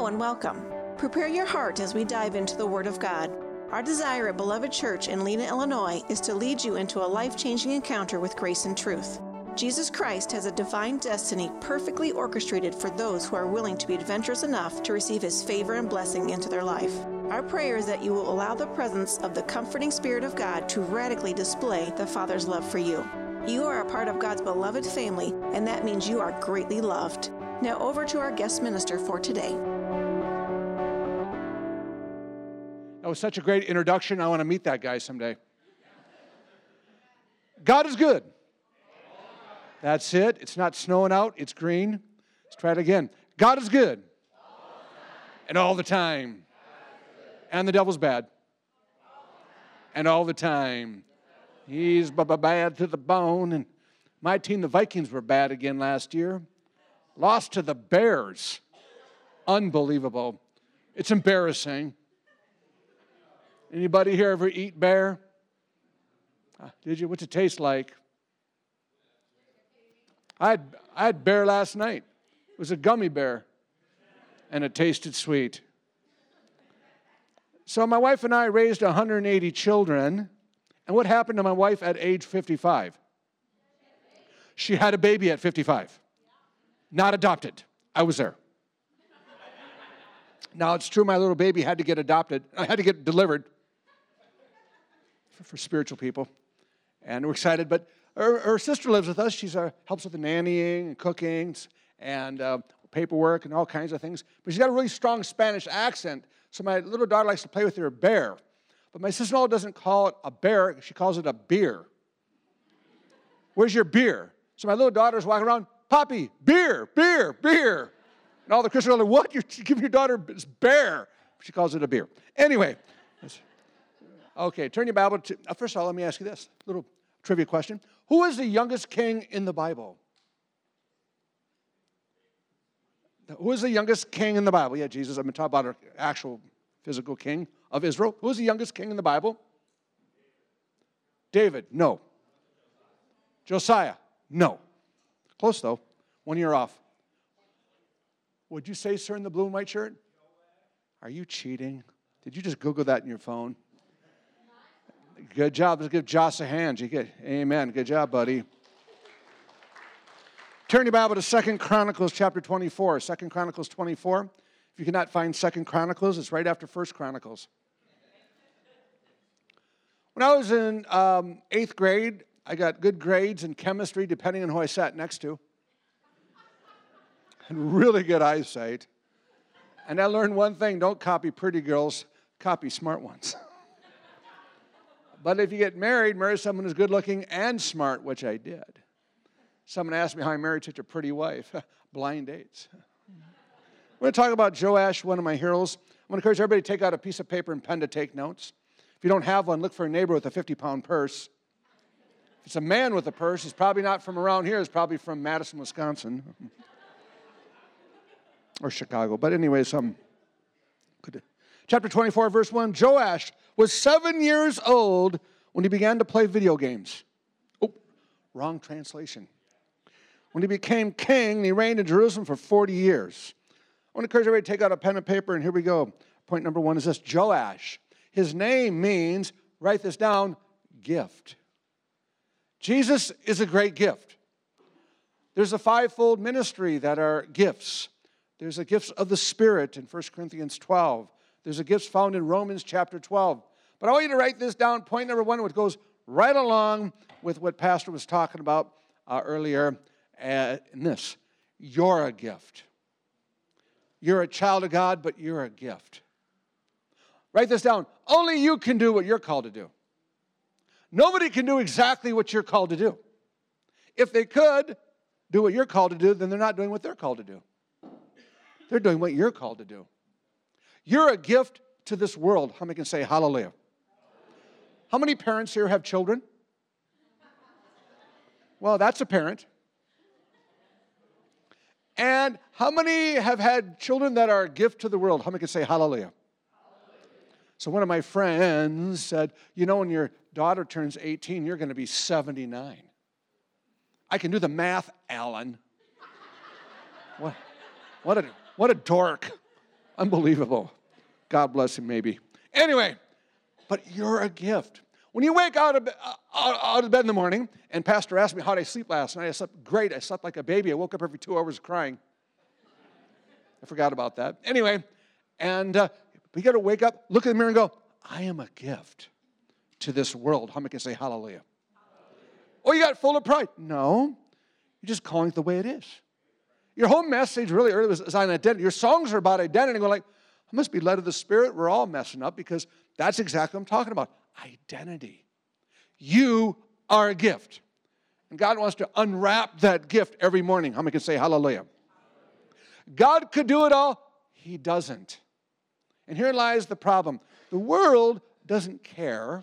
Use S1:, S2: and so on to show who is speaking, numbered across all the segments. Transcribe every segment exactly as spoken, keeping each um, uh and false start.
S1: Hello and welcome. Prepare your heart as we dive into the Word of God. Our desire at Beloved Church in Lena, Illinois is to lead you into a life-changing encounter with grace and truth. Jesus Christ has a divine destiny perfectly orchestrated for those who are willing to be adventurous enough to receive His favor and blessing into their life. Our prayer is that you will allow the presence of the comforting Spirit of God to radically display the Father's love for you. You are a part of God's beloved family, and that means you are greatly loved. Now over to our guest minister for today.
S2: That was such a great introduction. I want to meet that guy someday. God is good. That's it. It's not snowing out. It's green. Let's try it again. God is good. And all the time. And the devil's bad. And all the time. He's bad to the bone. And my team, the Vikings, were bad again last year. Lost to the Bears. Unbelievable. It's embarrassing. Anybody here ever eat bear? Uh, did you? What's it taste like? I had, I had bear last night. It was a gummy bear. And it tasted sweet. So my wife and I raised one hundred eighty children. And what happened to my wife at age fifty-five? She had a baby at fifty-five. Not adopted. I was there. Now, it's true my little baby had to get adopted. I had to get delivered for, for spiritual people. And we're excited. But her, her sister lives with us. She uh, helps with the nannying and cooking and uh, paperwork and all kinds of things. But she's got a really strong Spanish accent. So my little daughter likes to play with her bear. But my sister-in-law doesn't call it a bear. She calls it a beer. Where's your beer? So my little daughter's walking around, Poppy, beer, beer, beer. And all the Christians are like, what? You're giving your daughter bear. She calls it a beer. Anyway. Okay, turn your Bible to, uh, first of all, let me ask you this little trivia question. Who is the youngest king in the Bible? Who is the youngest king in the Bible? Yeah, Jesus, I'm talking about an actual physical king of Israel. Who is the youngest king in the Bible? David, no. Josiah, no. Close, though. One year off. Would you say, sir, in the blue and white shirt? Are you cheating? Did you just Google that in your phone? Good job. Let's give Josh a hand. You get, amen. Good job, buddy. Turn your Bible to Second Chronicles chapter twenty-four. Second Chronicles twenty-four. If you cannot find Second Chronicles, it's right after First Chronicles. When I was in um, eighth grade, I got good grades in chemistry, depending on who I sat next to. And really good eyesight. And I learned one thing, don't copy pretty girls, copy smart ones. But if you get married, marry someone who's good looking and smart, which I did. Someone asked me how I married such a pretty wife. Blind dates. I'm going to talk about Joash, one of my heroes. I'm going to encourage everybody to take out a piece of paper and pen to take notes. If you don't have one, look for a neighbor with a fifty-pound purse. If it's a man with a purse, he's probably not from around here. He's probably from Madison, Wisconsin. Or Chicago. But anyways, um, chapter twenty-four, verse one. Joash was seven years old when he began to play video games. Oh, wrong translation. When he became king, he reigned in Jerusalem for forty years. I want to encourage everybody to take out a pen and paper, and here we go. Point number one is this, Joash. His name means, write this down, gift. Jesus is a great gift. There's a fivefold ministry that are gifts. There's a gifts of the Spirit in First Corinthians twelve. There's a gifts found in Romans chapter twelve. But I want you to write this down, point number one, which goes right along with what Pastor was talking about uh, earlier uh, in this. You're a gift. You're a child of God, but you're a gift. Write this down. Only you can do what you're called to do. Nobody can do exactly what you're called to do. If they could do what you're called to do, then they're not doing what they're called to do. They're doing what you're called to do. You're a gift to this world. How many can say hallelujah? How many parents here have children? Well, that's a parent. And how many have had children that are a gift to the world? How many can say hallelujah? So one of my friends said, you know, when your daughter turns eighteen, you're going to be seventy-nine. I can do the math, Alan. What, what, a, what a dork. Unbelievable. God bless him, maybe. Anyway, but you're a gift. When you wake out of, uh, out of bed in the morning, and Pastor asked me, how did I sleep last night? I slept great. I slept like a baby. I woke up every two hours crying. I forgot about that. Anyway, and uh, we got to wake up, look in the mirror and go, I am a gift to this world. How many can say hallelujah? Oh, you got full of pride. No, you're just calling it the way it is. Your whole message really early was on identity. Your songs are about identity. We're like, I must be led of the Spirit. We're all messing up because that's exactly what I'm talking about. Identity. You are a gift. And God wants to unwrap that gift every morning. How many can say hallelujah? God could do it all. He doesn't. And here lies the problem. The world doesn't care.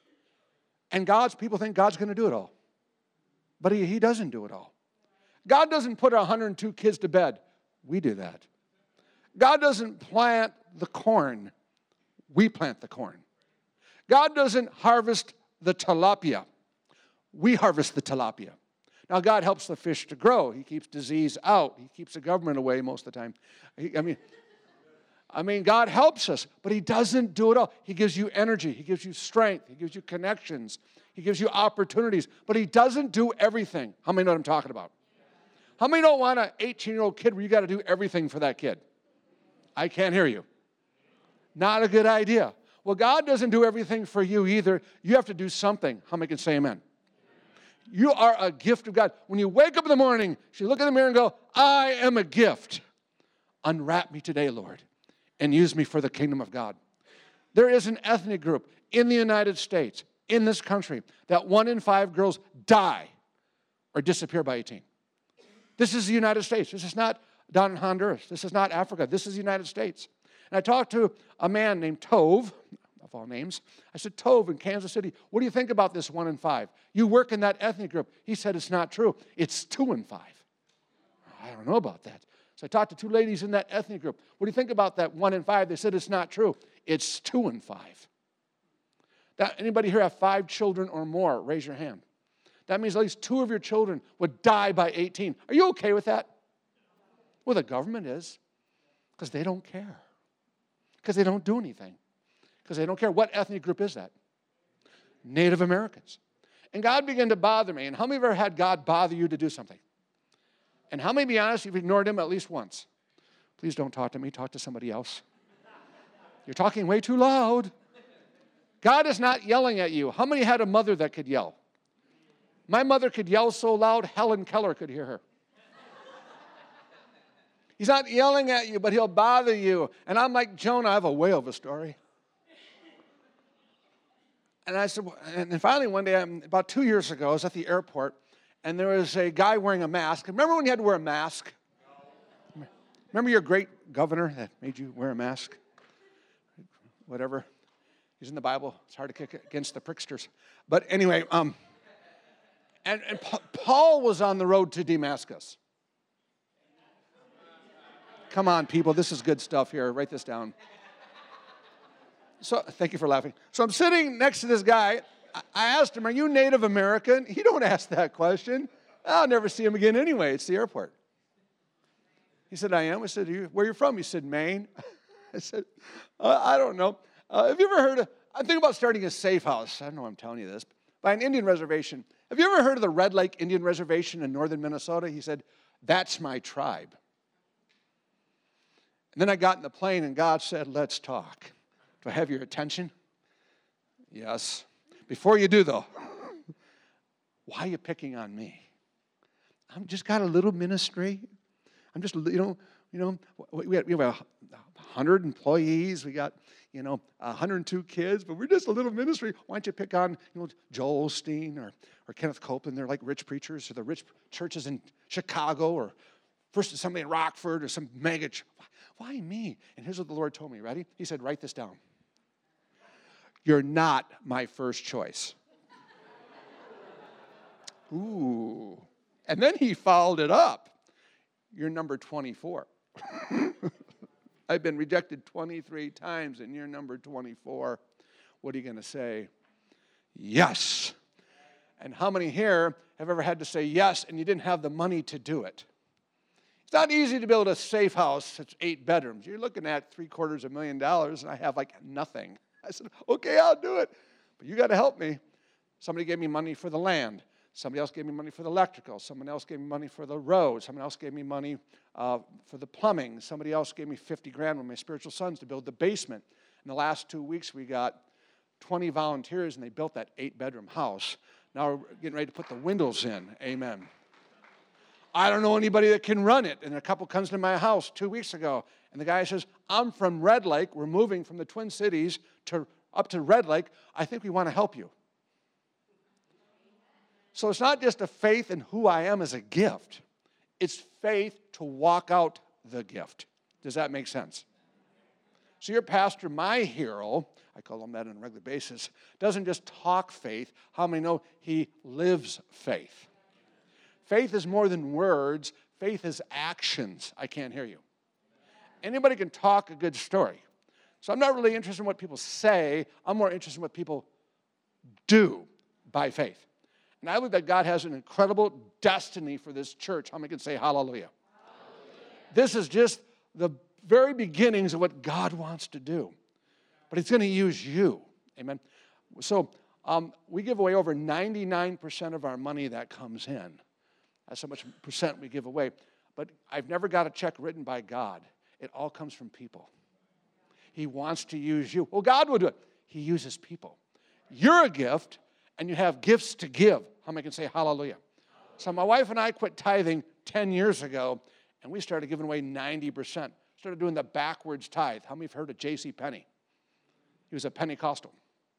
S2: And God's people think God's going to do it all. But he, he doesn't do it all. God doesn't put one hundred two kids to bed. We do that. God doesn't plant the corn. We plant the corn. God doesn't harvest the tilapia. We harvest the tilapia. Now, God helps the fish to grow. He keeps disease out. He keeps the government away most of the time. He, I mean, I mean, God helps us, but he doesn't do it all. He gives you energy. He gives you strength. He gives you connections. He gives you opportunities, but he doesn't do everything. How many know what I'm talking about? How many don't want an eighteen-year-old kid where you got to do everything for that kid? I can't hear you. Not a good idea. Well, God doesn't do everything for you either. You have to do something. How many can say amen? You are a gift of God. When you wake up in the morning, you look in the mirror and go, I am a gift. Unwrap me today, Lord, and use me for the kingdom of God. There is an ethnic group in the United States, in this country, that one in five girls die or disappear by eighteen. This is the United States. This is not down in Honduras. This is not Africa. This is the United States. And I talked to a man named Tove, of all names. I said, Tove in Kansas City, what do you think about this one in five? You work in that ethnic group. He said, it's not true. It's two in five. I don't know about that. So I talked to two ladies in that ethnic group. What do you think about that one in five? They said, it's not true. It's two in five. That, anybody here have five children or more? Raise your hand. That means at least two of your children would die by eighteen. Are you okay with that? Well, the government is, because they don't care. Because they don't do anything. Because they don't care. What ethnic group is that? Native Americans. And God began to bother me. And how many of you ever had God bother you to do something? And how many, be honest, you've ignored him at least once? Please don't talk to me. Talk to somebody else. You're talking way too loud. God is not yelling at you. How many had a mother that could yell? My mother could yell so loud, Helen Keller could hear her. He's not yelling at you, but he'll bother you. And I'm like Jonah, I have a whale of a story. And I said, and finally one day, about two years ago, I was at the airport, and there was a guy wearing a mask. Remember when you had to wear a mask? Remember your great governor that made you wear a mask? Whatever. He's in the Bible. It's hard to kick against the pricksters. But anyway, um, and, and Paul was on the road to Damascus. Come on, people. This is good stuff here. Write this down. So, thank you for laughing. So I'm sitting next to this guy. I asked him, are you Native American? He don't ask that question. I'll never see him again anyway. It's the airport. He said, I am. I said, where are you from? He said, Maine. I said, uh, I don't know. Uh, have you ever heard of, I'm thinking about starting a safe house. I don't know why I'm telling you this. By an Indian reservation. Have you ever heard of the Red Lake Indian Reservation in northern Minnesota? He said, that's my tribe. And then I got in the plane and God said, let's talk. Do I have your attention? Yes. Before you do, though, why are you picking on me? I've just got a little ministry. I'm just, you know, you know, we have, we have a hundred employees. We got, you know, one hundred two kids, but we're just a little ministry. Why don't you pick on, you know, Joel Osteen or, or Kenneth Copeland? They're like rich preachers, or the rich churches in Chicago, or first somebody in Rockford, or some mega church. Why me? And here's what the Lord told me. Ready? He said, write this down. You're not my first choice. Ooh. And then he followed it up. You're number twenty-four. I've been rejected twenty-three times, and you're number twenty-four. What are you going to say? Yes. And how many here have ever had to say yes, and you didn't have the money to do it? It's not easy to build a safe house. It's eight bedrooms. You're looking at three quarters of a million dollars, and I have like nothing. I said, okay, I'll do it. But you got to help me. Somebody gave me money for the land. Somebody else gave me money for the electrical. Someone else gave me money for the road. Someone else gave me money uh, for the plumbing. Somebody else gave me fifty grand with my spiritual sons to build the basement. In the last two weeks, we got twenty volunteers, and they built that eight-bedroom house. Now we're getting ready to put the windows in. Amen. I don't know anybody that can run it. And a couple comes to my house two weeks ago, and the guy says, I'm from Red Lake. We're moving from the Twin Cities to up to Red Lake. I think we want to help you. So it's not just a faith in who I am as a gift. It's faith to walk out the gift. Does that make sense? So your pastor, my hero, I call him that on a regular basis, doesn't just talk faith. How many know he lives faith? Faith is more than words. Faith is actions. I can't hear you. Anybody can talk a good story. So I'm not really interested in what people say. I'm more interested in what people do by faith. And I believe that God has an incredible destiny for this church. How many can say hallelujah? Hallelujah? This is just the very beginnings of what God wants to do. But he's going to use you. Amen. So um, we give away over ninety-nine percent of our money that comes in. That's how much percent we give away. But I've never got a check written by God. It all comes from people. He wants to use you. Well, God will do it. He uses people. You're a gift, and you have gifts to give. How many can say hallelujah? So my wife and I quit tithing ten years ago, and we started giving away ninety percent. Started doing the backwards tithe. How many have heard of J C Penney? He was a Pentecostal.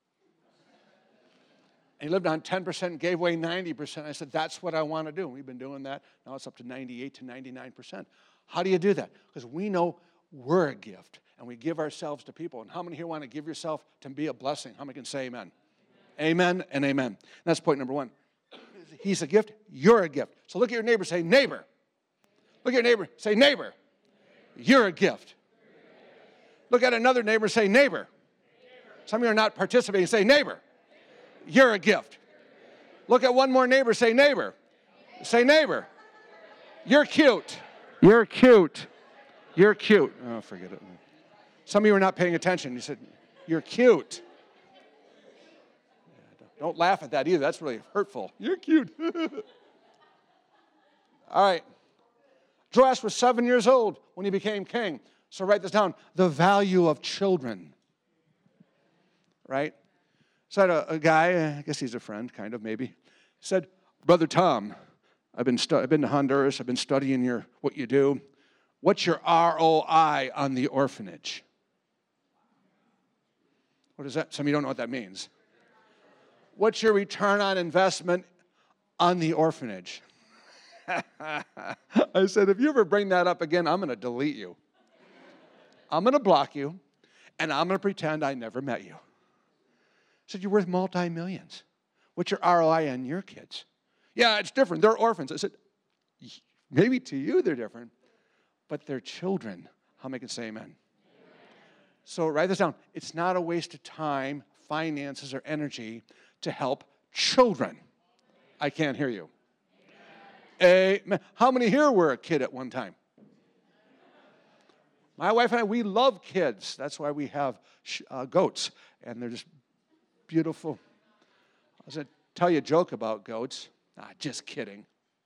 S2: And he lived on ten percent and gave away ninety percent. I said, that's what I want to do. And we've been doing that. Now it's up to ninety-eight to ninety-nine percent. How do you do that? Because we know we're a gift, and we give ourselves to people. And how many here want to give yourself to be a blessing? How many can say amen? Amen, amen and amen. And that's point number one. He's a gift. You're a gift. So look at your neighbor. Say, neighbor. Look at your neighbor. Say, neighbor. You're a gift. Look at another neighbor. Say, neighbor. Some of you are not participating. Say, neighbor. You're a gift. Look at one more neighbor. Say, neighbor. Say, neighbor. You're cute. You're cute. You're cute. Oh, forget it. Some of you are not paying attention. You said, you're cute. Don't laugh at that either. That's really hurtful. You're cute. All right. Joash was seven years old when he became king. So write this down. The value of children. Right? So I had a, a guy, I guess he's a friend, kind of, maybe, said, Brother Tom, I've been, stu- I've been to Honduras. I've been studying your what you do. What's your R O I on the orphanage? What is that? Some of you don't know what that means. What's your return on investment on the orphanage? I said, if you ever bring that up again, I'm going to delete you. I'm going to block you, and I'm going to pretend I never met you. I said, you're worth multi-millions. What's your R O I on your kids? Yeah, it's different. They're orphans. I said, maybe to you they're different, but they're children. How many can say amen? Amen? So write this down. It's not a waste of time, finances, or energy to help children. I can't hear you. Amen. How many here were a kid at one time? My wife and I, we love kids. That's why we have uh, goats, and they're just beautiful. I was going to tell you a joke about goats. Ah, just kidding.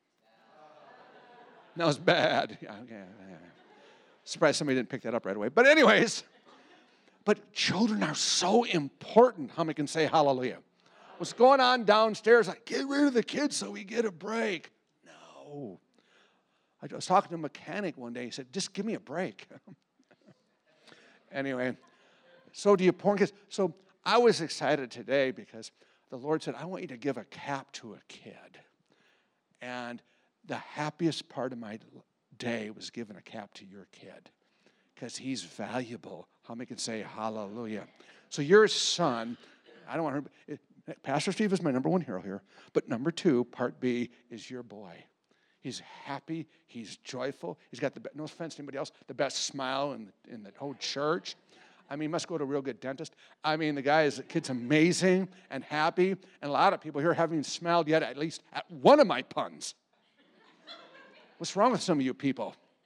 S2: That was bad. Yeah, yeah, yeah. Surprised somebody didn't pick that up right away. But anyways, but children are so important. How many can say hallelujah? What's going on downstairs? Like, get rid of the kids so we get a break. No. I was talking to a mechanic one day. He said, just give me a break. Anyway, so do you porn kids? So I was excited today because the Lord said, I want you to give a cap to a kid. And the happiest part of my day was giving a cap to your kid because he's valuable. How many can say hallelujah? So your son, I don't want to, Pastor Steve is my number one hero here, but number two, part B, is your boy. He's happy. He's joyful. He's got the, no offense to anybody else, the best smile in the, in the whole church. I mean, he must go to a real good dentist. I mean, the guy is, the kid's amazing and happy. And a lot of people here haven't smiled yet, at least at one of my puns. What's wrong with some of you people?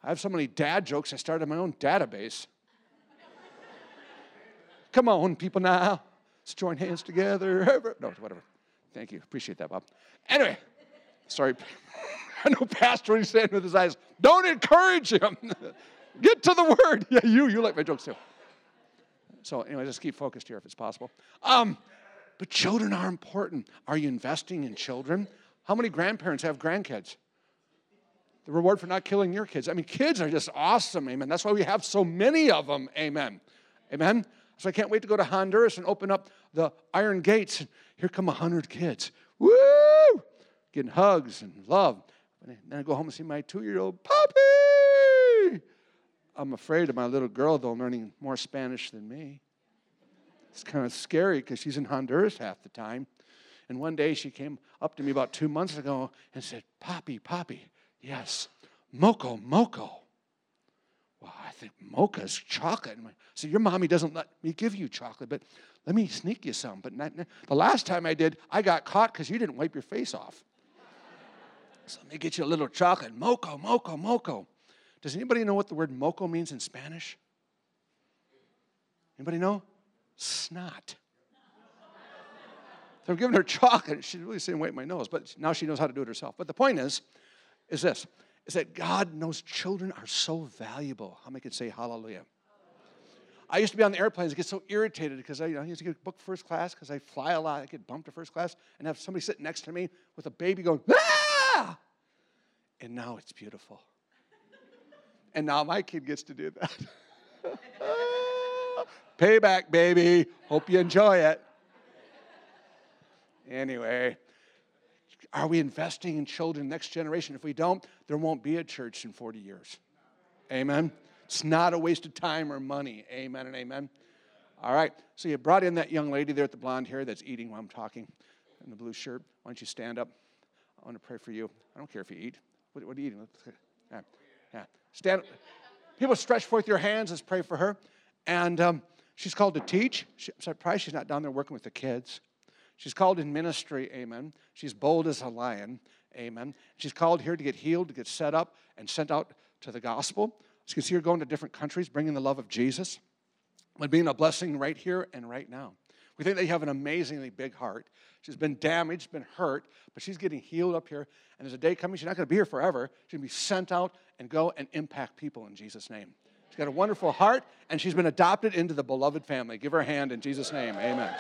S2: I have so many dad jokes, I started my own database. Come on, people now. Let's join hands together. No, whatever. Thank you. Appreciate that, Bob. Anyway, sorry. I know Pastor, he's saying with his eyes, don't encourage him. Get to the word. Yeah, you, you like my jokes too. So anyway, just keep focused here if it's possible. Um, but children are important. Are you investing in children? How many grandparents have grandkids? The reward for not killing your kids. I mean, kids are just awesome, amen. That's why we have so many of them, amen. Amen? So I can't wait to go to Honduras and open up the iron gates. Here come a hundred kids. Woo! Getting hugs and love. And then I go home and see my two-year-old puppy. I'm afraid of my little girl, though, learning more Spanish than me. It's kind of scary because she's in Honduras half the time. And one day she came up to me about two months ago and said, Poppy, Poppy, yes, moco, moco. Well, I think mocha's chocolate. I said, your mommy doesn't let me give you chocolate, but let me sneak you some. But not, the last time I did, I got caught because you didn't wipe your face off. So let me get you a little chocolate. Moco, moco, moco. Does anybody know what the word moco means in Spanish? Anybody know? Snot. So I'm giving her chocolate. She's really saying, wipe my nose, but now she knows how to do it herself. But the point is, is this, is that God knows children are so valuable. How many can say hallelujah? I used to be on the airplanes and get so irritated because I, you know, I used to get booked first class because I fly a lot. I get bumped to first class and have somebody sitting next to me with a baby going, ah! And now it's beautiful. And now my kid gets to do that. Payback, baby. Hope you enjoy it. Anyway, are we investing in children, next generation? If we don't, there won't be a church in forty years. Amen? It's not a waste of time or money. Amen and amen. All right, so you brought in that young lady there with the blonde hair that's eating while I'm talking in the blue shirt. Why don't you stand up? I want to pray for you. I don't care if you eat. What, what are you eating? Yeah, yeah. Stand up. People stretch forth your hands. Let's pray for her. And um, she's called to teach. She, I'm surprised she's not down there working with the kids. She's called in ministry, amen. She's bold as a lion, amen. She's called here to get healed, to get set up, and sent out to the gospel. So you can see her going to different countries, bringing the love of Jesus, but being a blessing right here and right now. We think they have an amazingly big heart. She's been damaged, been hurt, but she's getting healed up here. And there's a day coming, she's not going to be here forever. She's going to be sent out and go and impact people in Jesus' name. She's got a wonderful heart, and she's been adopted into the beloved family. Give her a hand in Jesus' name. Amen.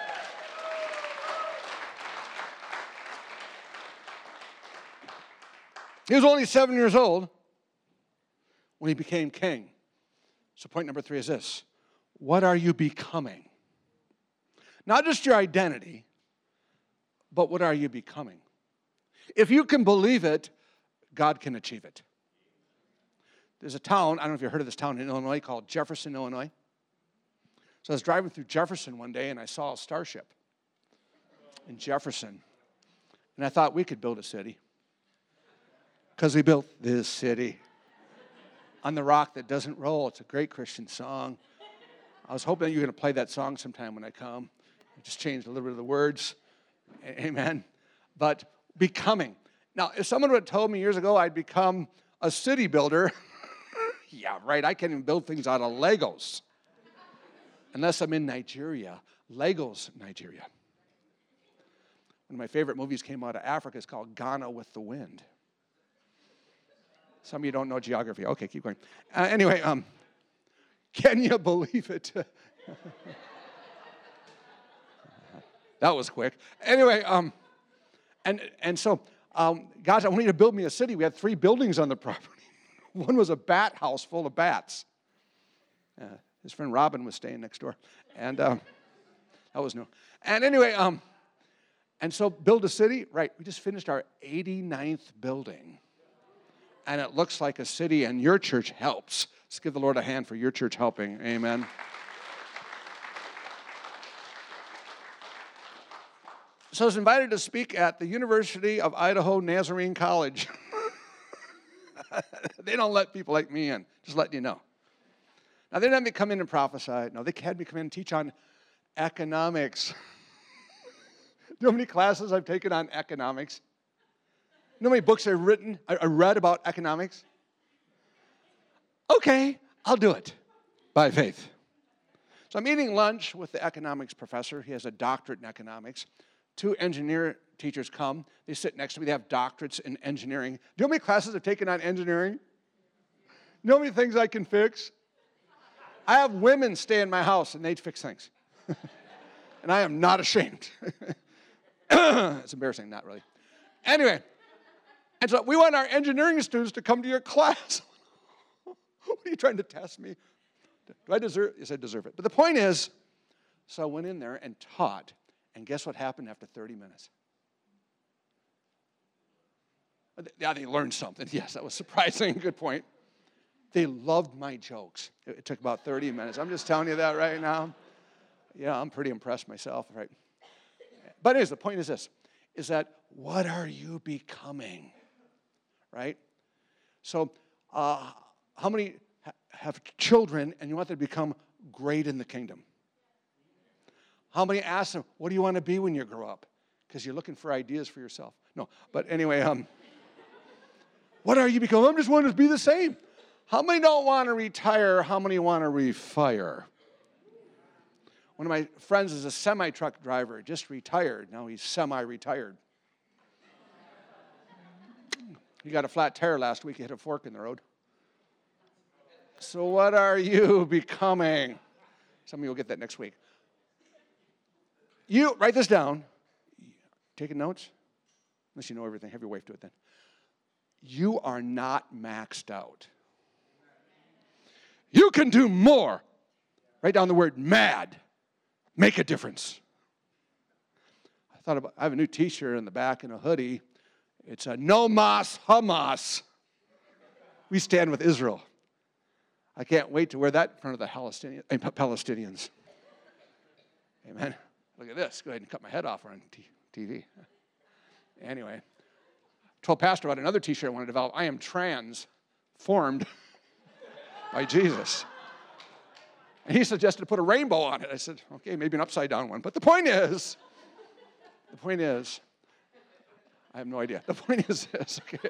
S2: He was only seven years old when he became king. So point number three is this. What are you becoming? Not just your identity, but what are you becoming? If you can believe it, God can achieve it. There's a town, I don't know if you've heard of this town in Illinois called Jefferson, Illinois. So I was driving through Jefferson one day and I saw a starship in Jefferson. And I thought we could build a city. Because we built this city on the rock that doesn't roll. It's a great Christian song. I was hoping that you were going to play that song sometime when I come. I just changed a little bit of the words. Amen. But becoming. Now, if someone would have told me years ago I'd become a city builder, yeah, right, I can't even build things out of Legos. Unless I'm in Nigeria. Legos, Nigeria. One of my favorite movies came out of Africa. It's called Ghana with the Wind. Some of you don't know geography. Okay, keep going. Uh, anyway, um, can you believe it? That was quick. Anyway, um, and and so, um, guys, I want you to build me a city. We had three buildings on the property. One was a bat house full of bats. Uh, his friend Robin was staying next door, and um, that was new. And anyway, um, and so build a city. Right, we just finished our eighty-ninth building. And it looks like a city, and your church helps. Let's give the Lord a hand for your church helping. Amen. So I was invited to speak at the University of Idaho Nazarene College. They don't let people like me in, just letting you know. Now, they didn't have me come in and prophesy. No, they had me come in and teach on economics. Do you know how many classes I've taken on economics? You know how many books I've written, I read about economics? okay, I'll do it by faith. So I'm eating lunch with the economics professor. He has a doctorate in economics. Two engineer teachers come. They sit next to me. They have doctorates in engineering. Do you know how many classes I've taken on engineering? You know how many things I can fix? I have women stay in my house, and they fix things. And I am not ashamed. It's embarrassing, not really. Anyway, and so we want our engineering students to come to your class. What are you trying to test me? Do I deserve? Yes, I deserve it. But the point is, so I went in there and taught, and guess what happened after thirty minutes? Yeah, they learned something. Yes, that was surprising. Good point. They loved my jokes. It took about thirty minutes. I'm just telling you that right now. Yeah, I'm pretty impressed myself, right? But anyways, the point is this, is that what are you becoming, right? So uh, how many ha- have children and you want them to become great in the kingdom? How many ask them, what do you want to be when you grow up? Because you're looking for ideas for yourself. No, but anyway, um, what are you becoming? I'm just wanting to be the same. How many don't want to retire? How many want to refire? One of my friends is a semi-truck driver, just retired. Now he's semi-retired. He got a flat tire last week. He hit a fork in the road. So what are you becoming? Some of you will get that next week. You, write this down. Taking notes? Unless you know everything. Have your wife do it then. You are not maxed out. You can do more. Write down the word mad. Make a difference. I thought about, I have a new t-shirt in the back and a hoodie. It's a no mas Hamas. We stand with Israel. I can't wait to wear that in front of the Palestinians. Palestinians. Amen. Look at this. Go ahead and cut my head off on T V. Anyway, I told Pastor about another t-shirt I want to develop. I am transformed by Jesus. And he suggested to put a rainbow on it. I said, okay, maybe an upside down one. But the point is, the point is, I have no idea. The point is this, okay,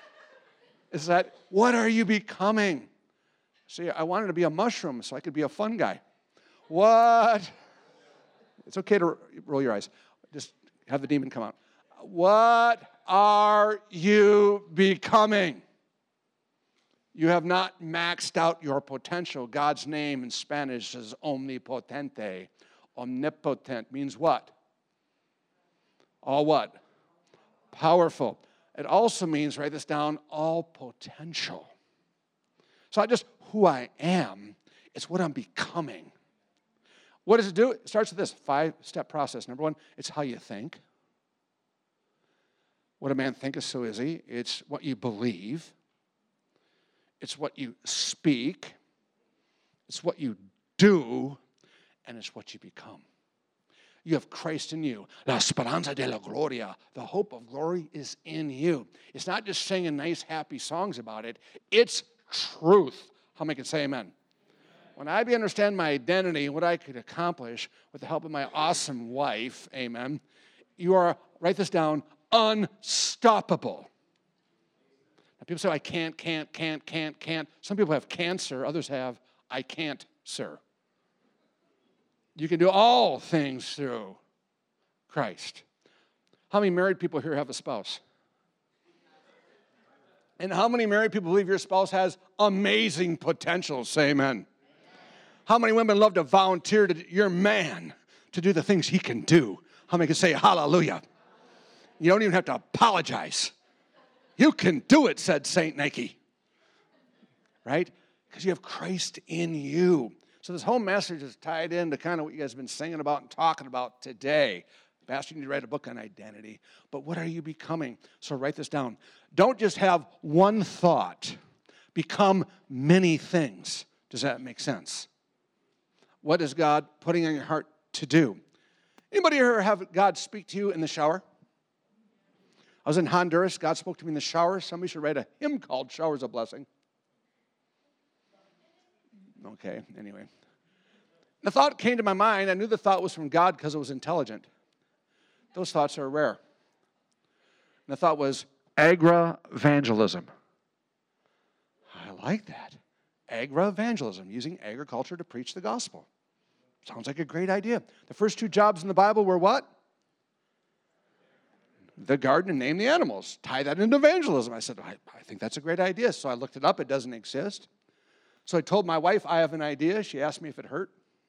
S2: is that what are you becoming? See, I wanted to be a mushroom so I could be a fun guy. What? It's okay to roll your eyes. Just have the demon come out. What are you becoming? You have not maxed out your potential. God's name in Spanish is omnipotente. Omnipotent means what? All what? Powerful. It also means, write this down, all potential. It's not just who I am, it's what I'm becoming. What does it do? It starts with this five-step process. Number one, it's how you think. What a man thinketh, so is he. It's what you believe. It's what you speak, it's what you do, and it's what you become. You have Christ in you. La esperanza de la gloria. The hope of glory is in you. It's not just singing nice, happy songs about it. It's truth. How many can say amen? When I understand my identity and what I could accomplish with the help of my awesome wife, amen, you are, write this down, unstoppable. Now, people say, I can't, can't, can't, can't, can't. Some people have cancer. Others have, I can't, sir. You can do all things through Christ. How many married people here have a spouse? And how many married people believe your spouse has amazing potential? Say amen. How many women love to volunteer to your man to do the things he can do? How many can say hallelujah? You don't even have to apologize. You can do it, said Saint Nike. Right? Because you have Christ in you. So this whole message is tied into kind of what you guys have been singing about and talking about today. Pastor, you need to write a book on identity. But what are you becoming? So write this down. Don't just have one thought. Become many things. Does that make sense? What is God putting on your heart to do? Anybody ever have God speak to you in the shower? I was in Honduras. God spoke to me in the shower. Somebody should write a hymn called Showers of Blessing. Okay, anyway. The thought came to my mind. I knew the thought was from God because it was intelligent. Those thoughts are rare. And the thought was agra-evangelism. I like that. Agri-evangelism, using agriculture to preach the gospel. Sounds like a great idea. The first two jobs in the Bible were what? The garden and name the animals. Tie that into evangelism. I said, I, I think that's a great idea. So I looked it up. It doesn't exist. So I told my wife, I have an idea. She asked me if it hurt.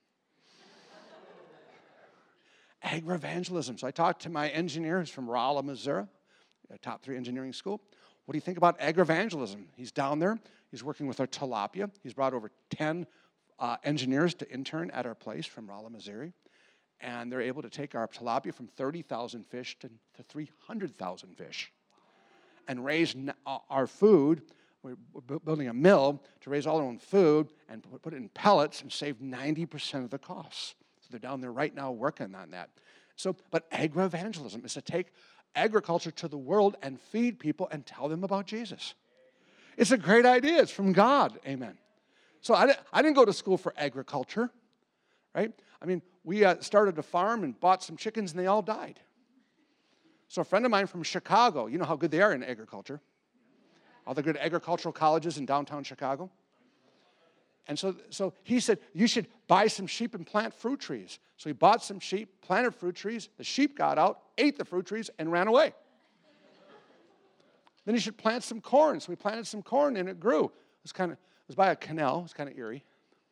S2: Agri-evangelism. So I talked to my engineers from Rolla, Missouri, a top three engineering school. What do you think about agri-evangelism? He's down there. He's working with our tilapia. He's brought over ten uh, engineers to intern at our place from Rolla, Missouri. And they're able to take our tilapia from thirty thousand fish to, to three hundred thousand fish and raise n- uh, our food. We're b- building a mill to raise all our own food and put, put it in pellets and save ninety percent of the costs. So they're down there right now working on that. So, but agri-evangelism is to take agriculture to the world and feed people and tell them about Jesus. It's a great idea. It's from God. Amen. So I, I didn't go to school for agriculture, right? I mean, we uh, started a farm and bought some chickens, and they all died. So a friend of mine from Chicago, you know how good they are in agriculture. All the good agricultural colleges in downtown Chicago. And so, so he said, you should buy some sheep and plant fruit trees. So he bought some sheep, planted fruit trees. The sheep got out, ate the fruit trees, and ran away. Then you should plant some corn. So we planted some corn, and it grew. It was kind of, it was by a canal. It was kind of eerie.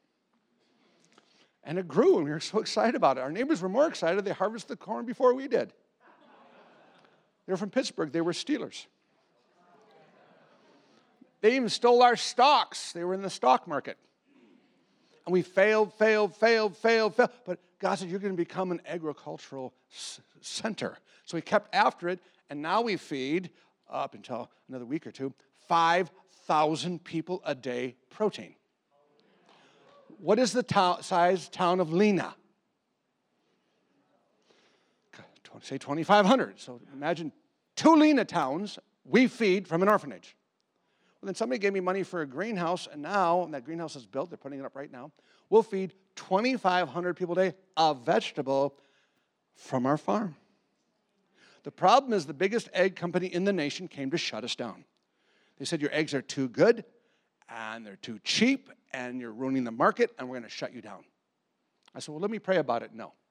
S2: And it grew, and we were so excited about it. Our neighbors were more excited. They harvested the corn before we did. They were from Pittsburgh. They were Steelers. They even stole our stocks. They were in the stock market. And we failed, failed, failed, failed, failed. But God said, you're going to become an agricultural s- center. So we kept after it, and now we feed, up until another week or two, five thousand people a day protein. What is the to- size town of Lena? Say twenty-five hundred. So imagine two Lena towns we feed from an orphanage. Well, then somebody gave me money for a greenhouse, and now, and that greenhouse is built, they're putting it up right now, we'll feed twenty-five hundred people a day of vegetable from our farm. The problem is the biggest egg company in the nation came to shut us down. They said, your eggs are too good, and they're too cheap, and you're ruining the market, and we're going to shut you down. I said, well, let me pray about it. No.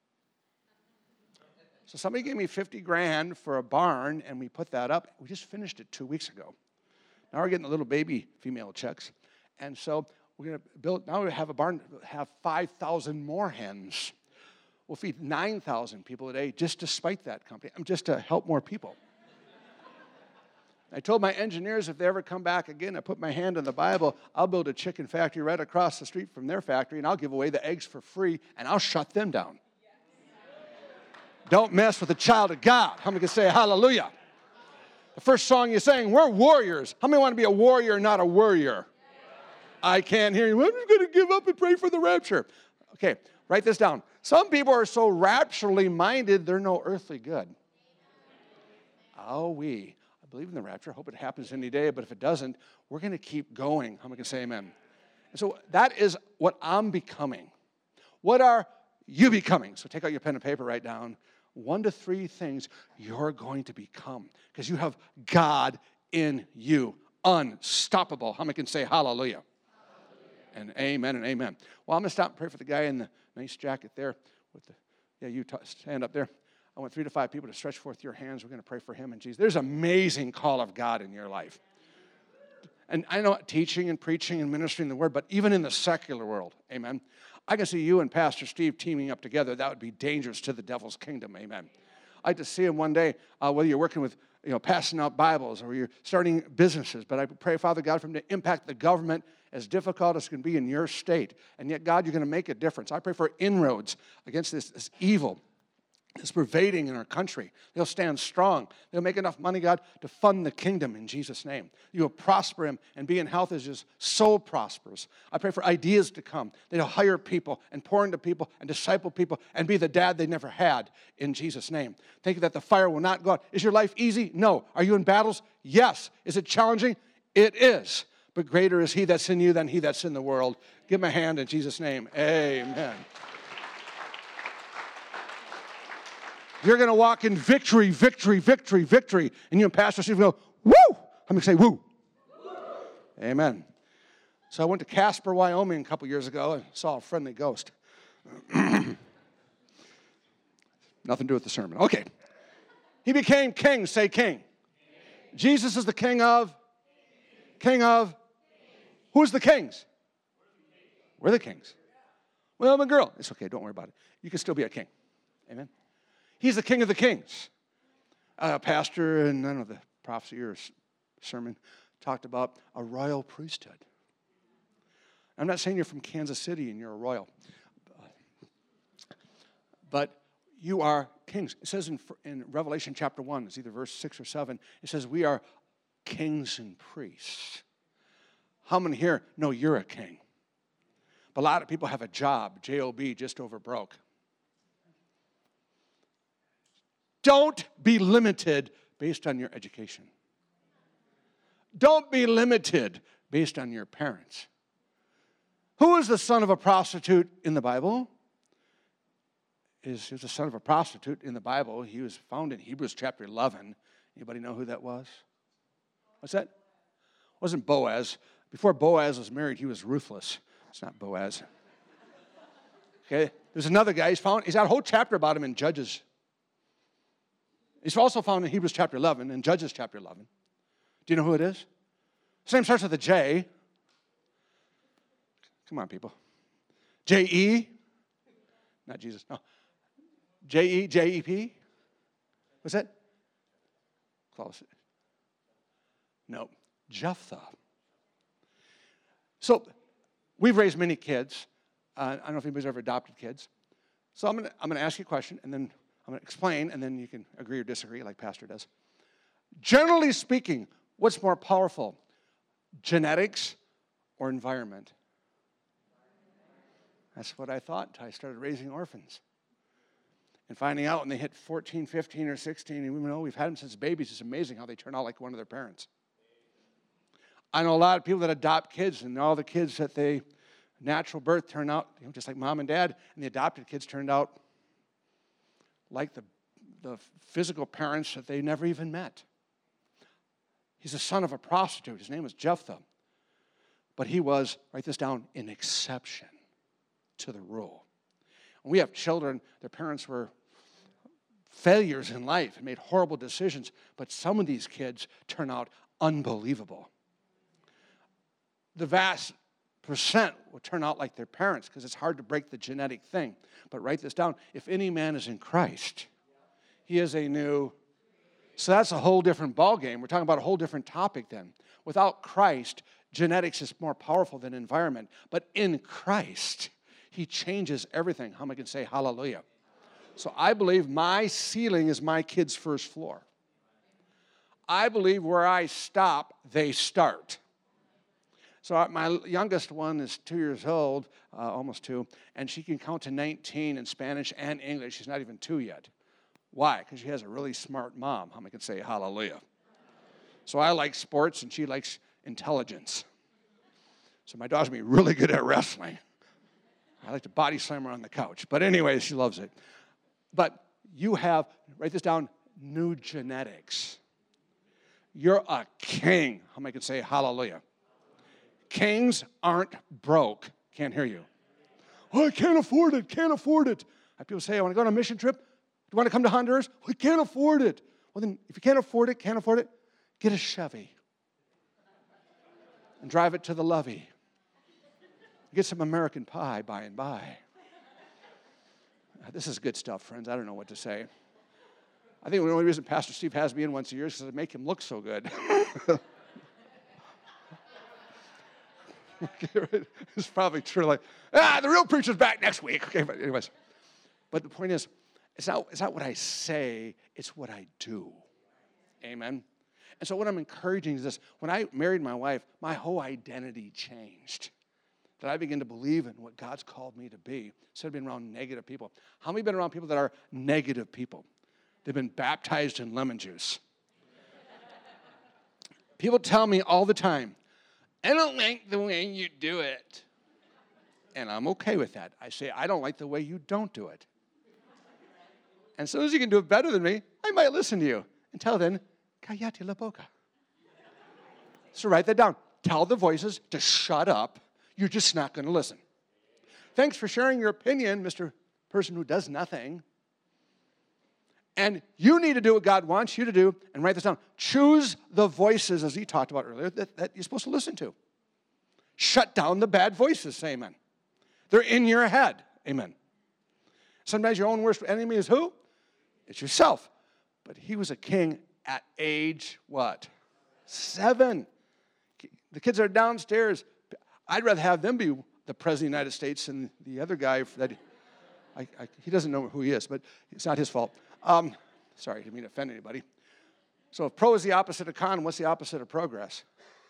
S2: So somebody gave me fifty grand for a barn, and we put that up. We just finished it two weeks ago. Now we're getting the little baby female chicks. And so we're going to build, now we have a barn, have five thousand more hens. We'll feed nine thousand people a day just to spite that company, just to help more people. I told my engineers if they ever come back again, I put my hand on the Bible, I'll build a chicken factory right across the street from their factory, and I'll give away the eggs for free, and I'll shut them down. Don't mess with the child of God. How many can say hallelujah? The first song you sang, we're warriors. How many want to be a warrior, not a worrier? I can't hear you. I'm just going to give up and pray for the rapture. Okay, write this down. Some people are so rapturally minded, they're no earthly good. Oh, we. I believe in the rapture. I hope it happens any day, but if it doesn't, we're going to keep going. How many can say amen? And so that is what I'm becoming. What are you becoming? So take out your pen and paper, write down one to three things you're going to become because you have God in you. Unstoppable. How many can say hallelujah? Hallelujah. And amen and amen. Well, I'm going to stop and pray for the guy in the nice jacket there. With the, yeah, you t- stand up there. I want three to five people to stretch forth your hands. We're going to pray for him and Jesus. There's an amazing call of God in your life. And I know teaching and preaching and ministering the word, but even in the secular world, amen, I can see you and Pastor Steve teaming up together. That would be dangerous to the devil's kingdom, amen. I'd like to see him one day, uh, whether you're working with, you know, passing out Bibles or you're starting businesses. But I pray, Father God, for him to impact the government as difficult as it can be in your state. And yet, God, you're going to make a difference. I pray for inroads against this, this evil that's pervading in our country. They'll stand strong. They'll make enough money, God, to fund the kingdom in Jesus' name. You will prosper him and be in health as his soul prospers. I pray for ideas to come. They'll hire people and pour into people and disciple people and be the dad they never had in Jesus' name. Thank you that the fire will not go out. Is your life easy? No. Are you in battles? Yes. Is it challenging? It is. But greater is he that's in you than he that's in the world. Give him a hand in Jesus' name. Amen. You're going to walk in victory, victory, victory, victory. And you and Pastor Steve go, woo! How many say woo? Woo? Amen. So I went to Casper, Wyoming a couple years ago and saw a friendly ghost. Nothing to do with the sermon. Okay. He became king. Say king. King. Jesus is the king of? King of? Who's the kings? We're the kings. Well, I'm a girl. It's okay. Don't worry about it. You can still be a king. Amen. He's the king of the kings. A pastor in, I don't know, the prophecy or sermon talked about a royal priesthood. I'm not saying you're from Kansas City and you're a royal. But you are kings. It says in, in Revelation chapter one, it's either verse six or seven, it says we are kings and priests. How many here know you're a king? But a lot of people have a job, J O B, just over broke. Don't be limited based on your education. Don't be limited based on your parents. Who is the son of a prostitute in the Bible? Is he was the son of a prostitute in the Bible. He was found in Hebrews chapter eleven. Anybody know who that was? What's that? It wasn't Boaz. Before Boaz was married, he was ruthless. It's not Boaz. Okay, there's another guy. He's found. He's got a whole chapter about him in Judges. He's also found in Hebrews chapter eleven and Judges chapter eleven. Do you know who it is? His name starts with a J. Come on, people. J E. Not Jesus. No. J E, J E P? What's that? Close. No. Jephthah. So, we've raised many kids. Uh, I don't know if anybody's ever adopted kids. So I'm going to I'm going to ask you a question, and then I'm going to explain, and then you can agree or disagree like Pastor does. Generally speaking, what's more powerful, genetics or environment? That's what I thought until I started raising orphans. And finding out when they hit fourteen, fifteen, or sixteen, and we know we've had them since babies, it's amazing how they turn out like one of their parents. I know a lot of people that adopt kids, and all the kids that they natural birth turn out, you know, just like mom and dad, and the adopted kids turned out like the, the physical parents that they never even met. He's the son of a prostitute. His name was Jephthah. But he was, write this down, an exception to the rule. And we have children, their parents were failures in life and made horrible decisions, but some of these kids turn out unbelievable. The vast percent will turn out like their parents because it's hard to break the genetic thing. But write this down. If any man is in Christ, he is a new. So that's a whole different ballgame. We're talking about a whole different topic then. Without Christ, genetics is more powerful than environment. But in Christ, he changes everything. How many can say hallelujah? So I believe my ceiling is my kid's first floor. I believe where I stop, they start. So my youngest one is two years old, uh, almost two, and she can count to nineteen in Spanish and English. She's not even two yet. Why? Because she has a really smart mom. How many can say hallelujah? So I like sports, and she likes intelligence. So my daughter's going to be really good at wrestling. I like to body slam her on the couch. But anyway, she loves it. But you have, write this down, new genetics. You're a king. How many can say hallelujah? Kings aren't broke. Can't hear you. Oh, I can't afford it, can't afford it. I have people say, I want to go on a mission trip. Do you want to come to Honduras? We can't afford it. Well, then, if you can't afford it, can't afford it, get a Chevy and drive it to the Lovey. Get some American pie by and by. This is good stuff, friends. I don't know what to say. I think the only reason Pastor Steve has me in once a year is because I make him look so good. It's probably true. Like, ah, the real preacher's back next week. Okay, but anyways. But the point is, it's not, it's not what I say, it's what I do. Amen? And so what I'm encouraging is this. When I married my wife, my whole identity changed. That I began to believe in what God's called me to be, instead of being around negative people. How many have been around people that are negative people? They've been baptized in lemon juice. People tell me all the time, I don't like the way you do it. And I'm okay with that. I say, I don't like the way you don't do it. And as soon as you can do it better than me, I might listen to you. Until then, cállate la boca. So write that down. Tell the voices to shut up You're just not going to listen. Thanks for sharing your opinion, Mister Person who does nothing. And you need to do what God wants you to do, and write this down. Choose the voices, as he talked about earlier, that, that you're supposed to listen to. Shut down the bad voices, say amen. They're in your head, amen. Sometimes your own worst enemy is who? It's yourself. But he was a king at age, what? Seven. The kids are downstairs. I'd rather have them be the president of the United States than the other guy. That I, I, he doesn't know who he is, but it's not his fault. Um, sorry, I didn't mean to offend anybody. So if pro is the opposite of con, what's the opposite of progress?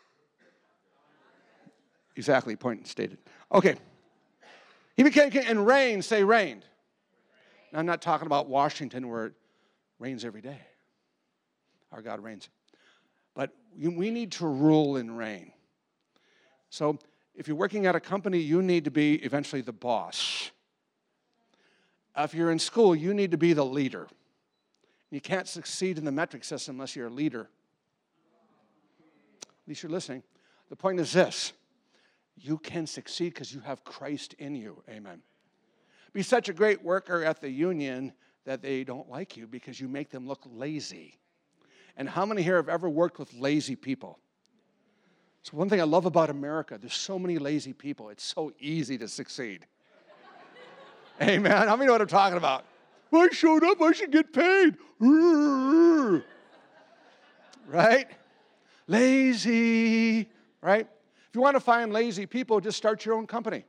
S2: Exactly, point stated. Okay. He became king and reigned, say reigned. Now, I'm not talking about Washington where it rains every day. Our God reigns. But we need to rule and reign. So if you're working at a company, you need to be eventually the boss. If you're in school, you need to be the leader. You can't succeed in the metric system unless you're a leader. At least you're listening. The point is this. You can succeed because you have Christ in you. Amen. Be such a great worker at the union that they don't like you because you make them look lazy. And how many here have ever worked with lazy people? So one thing I love about America, there's so many lazy people. It's so easy to succeed. Amen. How many know what I'm talking about? I showed up, I should get paid. Right? Lazy. Right? If you want to find lazy people, just start your own company.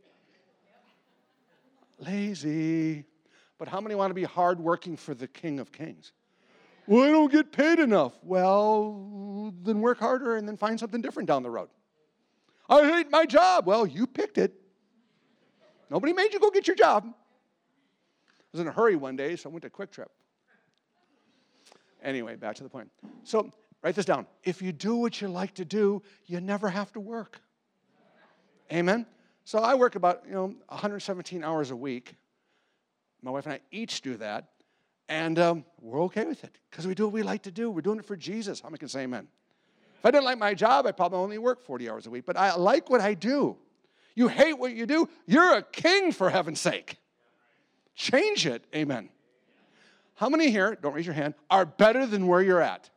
S2: Lazy. But how many want to be hardworking for the King of Kings? Well, I don't get paid enough. Well, then work harder and then find something different down the road. I hate my job. Well, you picked it. Nobody made you go get your job. I was in a hurry one day, so I went to Quick Trip. Anyway, back to the point. So write this down. If you do what you like to do, you never have to work. Amen? So I work about, you know, one hundred seventeen hours a week. My wife and I each do that. And um, we're okay with it because we do what we like to do. We're doing it for Jesus. How many can say amen? If I didn't like my job, I'd probably only work forty hours a week. But I like what I do. You hate what you do, you're a king, for heaven's sake. Change it. Amen. How many here, don't raise your hand, are better than where you're at?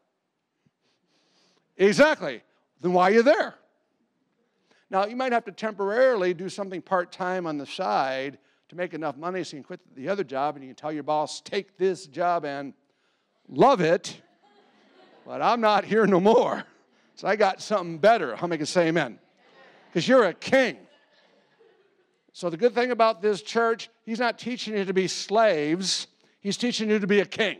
S2: Exactly. Then why are you there? Now, you might have to temporarily do something part-time on the side to make enough money so you can quit the other job and you can tell your boss, take this job and love it, but I'm not here no more. So I got something better. How many can say amen? Because you're a king. So the good thing about this church, he's not teaching you to be slaves. He's teaching you to be a king.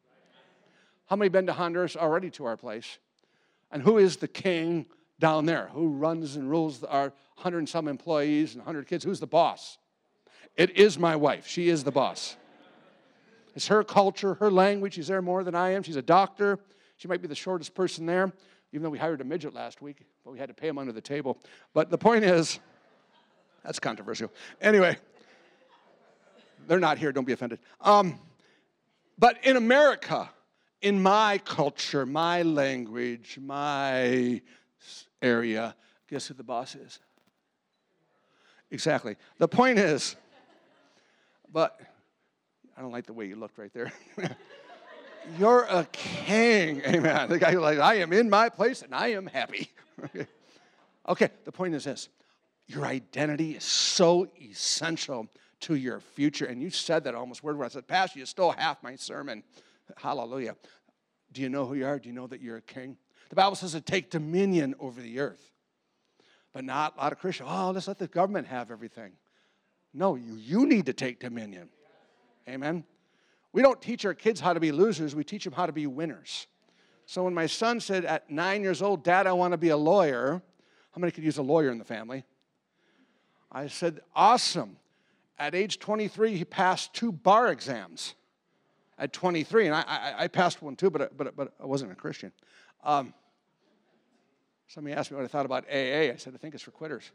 S2: How many been to Honduras already to our place? And who is the king down there? Who runs and rules our one hundred and some employees and one hundred kids? Who's the boss? It is my wife. She is the boss. It's her culture, her language. She's there more than I am. She's a doctor. She might be the shortest person there, even though we hired a midget last week, but we had to pay him under the table. But the point is, that's controversial. Anyway, they're not here. Don't be offended. Um, but in America, in my culture, my language, my area, guess who the boss is? Exactly. The point is, but I don't like the way you looked right there. You're a king. Amen. The guy who's like, I am in my place and I am happy. Okay. Okay, the point is this. Your identity is so essential to your future. And you said that almost word for word. I said, Pastor, you stole half my sermon. Hallelujah. Do you know who you are? Do you know that you're a king? The Bible says to take dominion over the earth. But not a lot of Christians, oh, let's let the government have everything. No, you, you need to take dominion. Amen? We don't teach our kids how to be losers. We teach them how to be winners. So when my son said at nine years old, Dad, I want to be a lawyer. How many could use a lawyer in the family? I said, awesome. At age twenty-three, he passed two bar exams. At twenty-three, and I, I, I passed one too, but, but, but I wasn't a Christian. Um, somebody asked me what I thought about A A. I said, I think it's for quitters.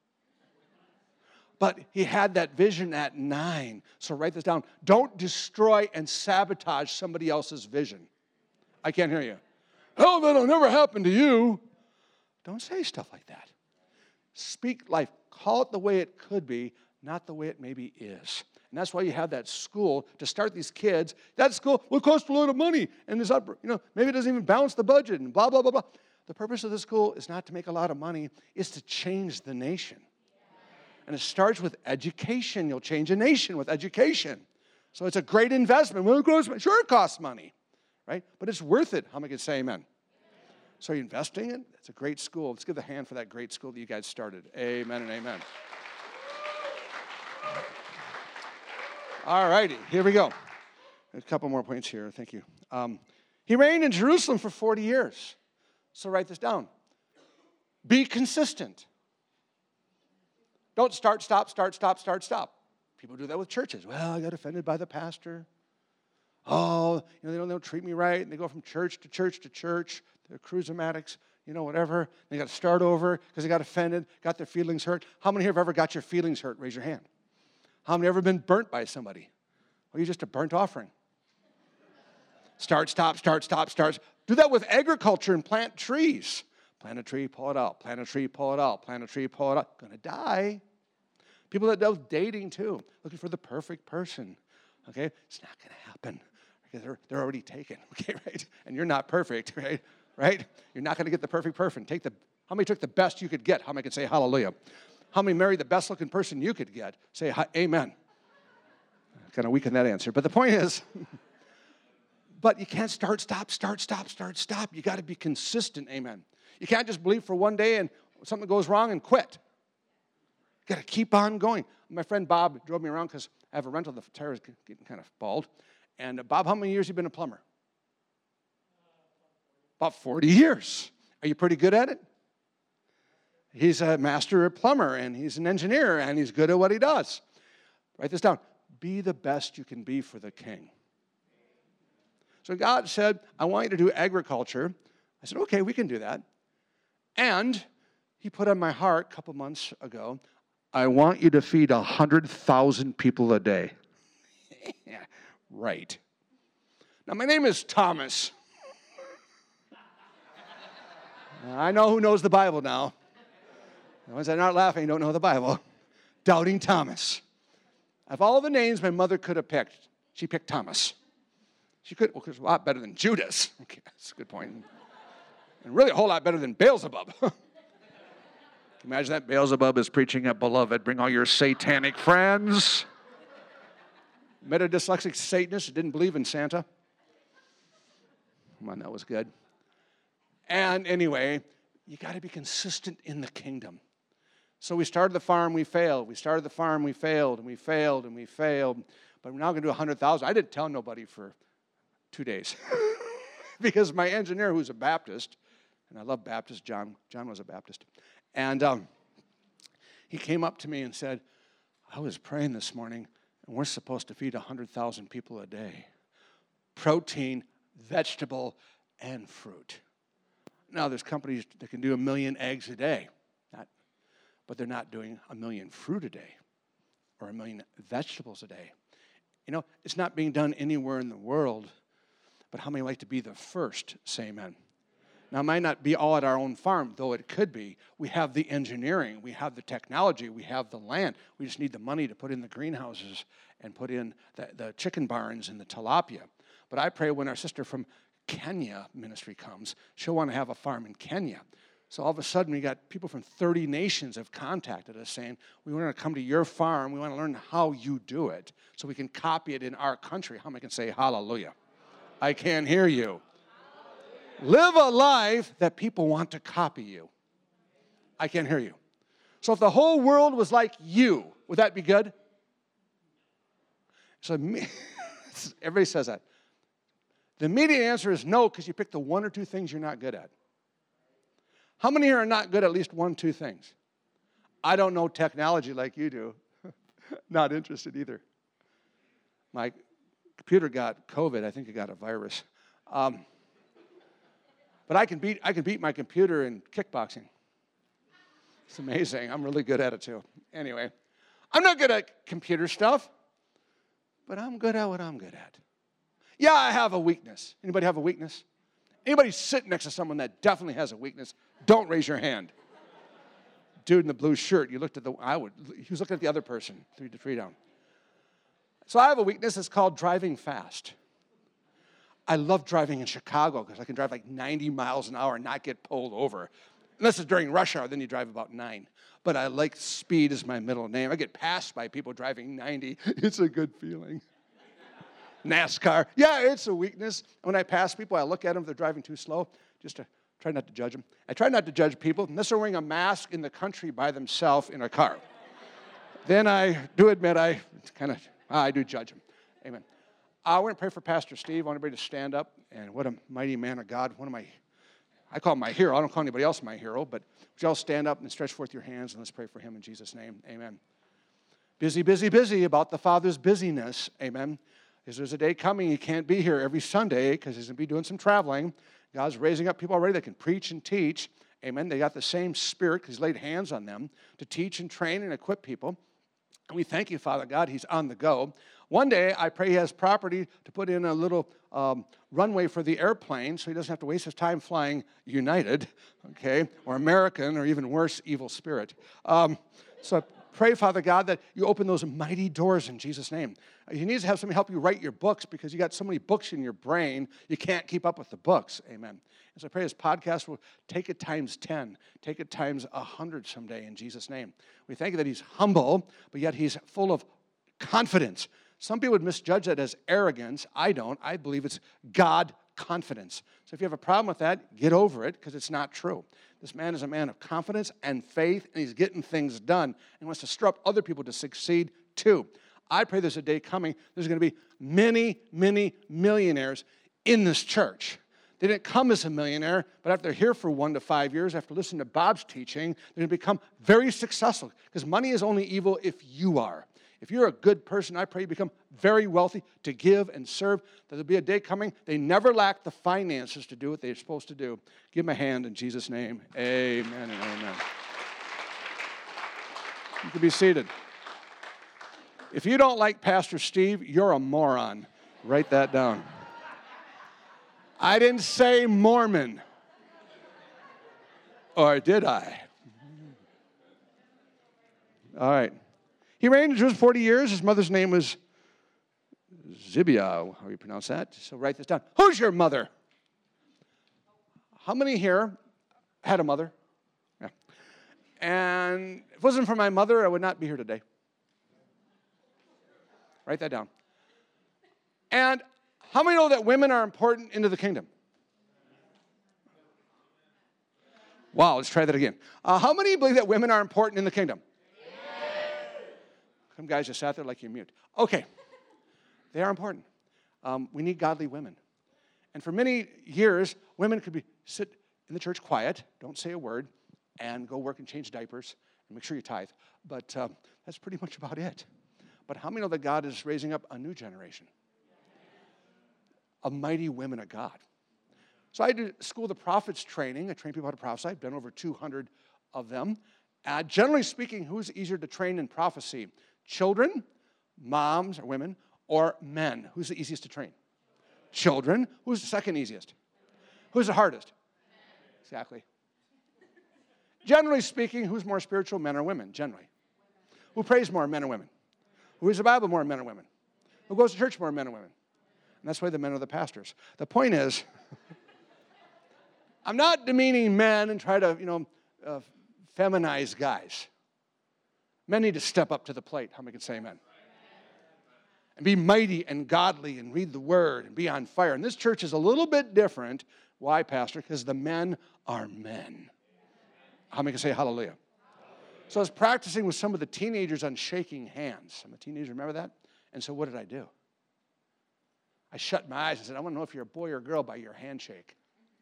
S2: But he had that vision at nine. So write this down. Don't destroy and sabotage somebody else's vision. I can't hear you. Oh, that'll never happen to you. Don't say stuff like that. Speak life. call it the way it could be, not the way it maybe is. And that's why you have that school to start these kids. That school will cost a lot of money, and it's up, you know, maybe it doesn't even balance the budget, and blah, blah, blah, blah. The purpose of the school is not to make a lot of money, it's to change the nation. And it starts with education. You'll change a nation with education. So it's a great investment. Well, it costs money. Sure, it costs money, right? But it's worth it. How many can say amen? So you're investing in it? It's a great school. Let's give the hand for that great school that you guys started. Amen and amen. All righty, here we go. A couple more points here. Thank you. Um, he reigned in Jerusalem for forty years. So write this down. Be consistent. Don't start, stop, start, stop, start, stop. People do that with churches. Well, I got offended by the pastor. Oh, you know, they don't, they don't treat me right. And they go from church to church to church. They're cruisematics, you know, whatever. They got to start over because they got offended, got their feelings hurt. How many here have ever got your feelings hurt? Raise your hand. How many have ever been burnt by somebody? Well, you're just a burnt offering. Start, stop, start, stop, start. Do that with agriculture and plant trees. Plant a tree, pull it out. Plant a tree, pull it out. Plant a tree, pull it out. Going to die. People that do dating too, looking for the perfect person. Okay, it's not going to happen because they're they're already taken. Okay, right? And you're not perfect, right? Right? You're not going to get the perfect person. Take the how many took the best you could get? How many could say hallelujah? How many married the best looking person you could get? Say amen. Kind of weaken that answer, but the point is. But you can't start, stop, start, stop, start, stop. You got to be consistent, amen. You can't just believe for one day and something goes wrong and quit. You got to keep on going. My friend Bob drove me around because I have a rental. The tire is getting kind of bald. And uh, Bob, how many years have you been a plumber? About forty years. Are you pretty good at it? He's a master plumber, and he's an engineer, and he's good at what he does. Write this down. Be the best you can be for the king. So God said, I want you to do agriculture. I said, okay, we can do that. And he put on my heart a couple months ago, I want you to feed one hundred thousand people a day. Yeah, right. Now, my name is Thomas. I know who knows the Bible now. The ones that are not laughing don't know the Bible. Doubting Thomas. Of all the names my mother could have picked, she picked Thomas. She could, well, it's a lot better than Judas. Okay, that's a good point. And really a whole lot better than Beelzebub. Imagine that Beelzebub is preaching at Beloved. Bring all your satanic friends. Met a dyslexic Satanist who didn't believe in Santa. Come on, that was good. And anyway, you got to be consistent in the kingdom. So we started the farm, we failed. We started the farm, we failed, and we failed, and we failed. But we're now going to do one hundred thousand. I didn't tell nobody for two days. Because my engineer, who's a Baptist, and I love Baptist, John, John was a Baptist, and um, he came up to me and said, I was praying this morning, and we're supposed to feed one hundred thousand people a day. Protein, vegetable, and fruit. Now, there's companies that can do a million eggs a day, not, but they're not doing a million fruit a day or a million vegetables a day. You know, it's not being done anywhere in the world. But how many like to be the first? Say amen. Now, it might not be all at our own farm, though it could be. We have the engineering. We have the technology. We have the land. We just need the money to put in the greenhouses and put in the, the chicken barns and the tilapia. But I pray when our sister from Kenya ministry comes, she'll want to have a farm in Kenya. So all of a sudden, we got people from thirty nations have contacted us saying, we want to come to your farm. We want to learn how you do it so we can copy it in our country. How many can say hallelujah? I can't hear you. Live a life that people want to copy you. I can't hear you. So if the whole world was like you, would that be good? So everybody says that. The immediate answer is no, because you picked the one or two things you're not good at. How many here are not good at least one, two things? I don't know technology like you do. Not interested either. My computer got COVID. I think it got a virus. Um, but I can beat I can beat my computer in kickboxing. It's amazing. I'm really good at it too. Anyway, I'm not good at computer stuff, but I'm good at what I'm good at. Yeah, I have a weakness. Anybody have a weakness? Anybody sit next to someone that definitely has a weakness? Don't raise your hand. dude in the blue shirt, you looked at the, I would, he was looking at the other person, three to three down. So I have a weakness, it's called driving fast. I love driving in Chicago because I can drive like ninety miles an hour and not get pulled over. Unless it's during rush hour, then you drive about nine. But I like speed as my middle name. I get passed by people driving ninety. It's a good feeling. NASCAR. Yeah, it's a weakness. When I pass people, I look at them if they're driving too slow, just to try not to judge them. I try not to judge people unless they're wearing a mask in the country by themselves in a car. Then I do admit I kind of, I do judge them. Amen. I want to pray for Pastor Steve. I want everybody to stand up. And what a mighty man of God. One of my, I call him my hero. I don't call anybody else my hero. But would you all stand up and stretch forth your hands and let's pray for him in Jesus' name. Amen. Busy, busy, busy about the Father's busyness. Amen. Because there's a day coming he can't be here every Sunday because he's going to be doing some traveling. God's raising up people already that can preach and teach. Amen. They got the same spirit because he's laid hands on them to teach and train and equip people. And we thank you, Father God, he's on the go. One day, I pray he has property to put in a little um, runway for the airplane so he doesn't have to waste his time flying United, okay, or American, or even worse, Evil Spirit. Um, so I pray, Father God, that you open those mighty doors in Jesus' name. You need to have somebody help you write your books because you got so many books in your brain, you can't keep up with the books. Amen. And so I pray this podcast will take it times ten, take it times one hundred someday in Jesus' name. We thank you that he's humble, but yet he's full of confidence. Some people would misjudge that as arrogance. I don't. I believe it's God confidence. So if you have a problem with that, get over it because it's not true. This man is a man of confidence and faith, and he's getting things done and wants to stir up other people to succeed too. I pray there's a day coming, there's going to be many, many millionaires in this church. They didn't come as a millionaire, but after they're here for one to five years, after listening to Bob's teaching, they're going to become very successful because money is only evil if you are. If you're a good person, I pray you become very wealthy to give and serve. There'll be a day coming. They never lack the finances to do what they're supposed to do. Give them a hand in Jesus' name. Amen and amen. You can be seated. If you don't like Pastor Steve, you're a moron. Write that down. I didn't say Mormon. Or did I? All right. He reigned in Jerusalem forty years. His mother's name was Zibiah. How do you pronounce that? So write this down. Who's your mother? How many here had a mother? Yeah. And if it wasn't for my mother, I would not be here today. Write that down. And how many know that women are important into the kingdom? Wow, let's try that again. Uh, how many believe that women are important in the kingdom? Some guys just sat there like you're mute. Okay, they are important. Um, we need godly women. And for many years, women could be sit in the church quiet, don't say a word, and go work and change diapers, and make sure you tithe. But um, that's pretty much about it. But how many know that God is raising up a new generation of mighty women of God? So I did School of the Prophets training. I train people how to prophesy. I've done over two hundred of them. Uh, generally speaking, who's easier to train in prophecy? Children, moms or women, or men? Who's the easiest to train? Children. Who's the second easiest? Who's the hardest? Exactly. Generally speaking, who's more spiritual, men or women? Generally. Who prays more, men or women? Who reads the Bible more, men or women? Who goes to church more, men or women? And that's why the men are the pastors. The point is, I'm not demeaning men and try to, you know, uh, feminize guys. Men need to step up to the plate. How many can say amen? And be mighty and godly and read the word and be on fire. And this church is a little bit different. Why, Pastor? Because the men are men. How many can say hallelujah? So I was practicing with some of the teenagers on shaking hands. Some of the teenagers remember that? And so what did I do? I shut my eyes and said, I want to know if you're a boy or a girl by your handshake.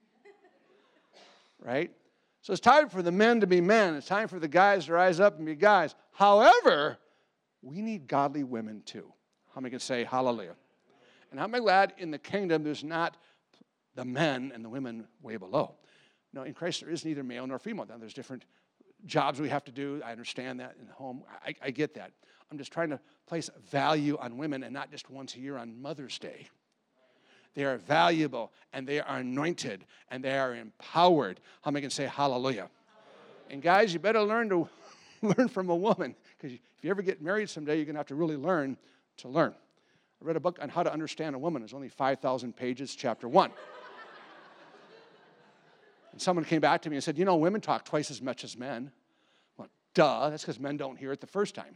S2: Right? So it's time for the men to be men. It's time for the guys to rise up and be guys. However, we need godly women too. How many can say hallelujah? And how many glad in the kingdom there's not the men and the women way below? No, in Christ there is neither male nor female. Now there's different jobs we have to do. I understand that in the home. I, I get that. I'm just trying to place value on women and not just once a year on Mother's Day. They are valuable, and they are anointed, and they are empowered. How many can say hallelujah? And guys, you better learn to learn from a woman, because if you ever get married someday, you're going to have to really learn to learn. I read a book on how to understand a woman. It's only five thousand pages, chapter one. And someone came back to me and said, you know, women talk twice as much as men. Well, duh, that's because men don't hear it the first time.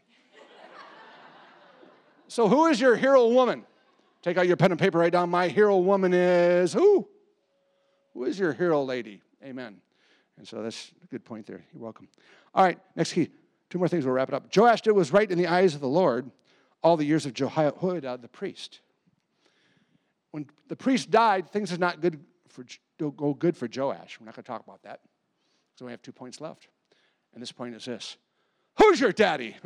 S2: So who is your hero woman? Take out your pen and paper, write down, my hero woman is who? Who is your hero lady? Amen. And so that's a good point there. You're welcome. All right, next key. Two more things, we'll wrap it up. Joash did what was right in the eyes of the Lord all the years of Jehoiada the priest. When the priest died, things are not good for don't go good for Joash. We're not going to talk about that. So we have two points left. And this point is this. Who's your daddy?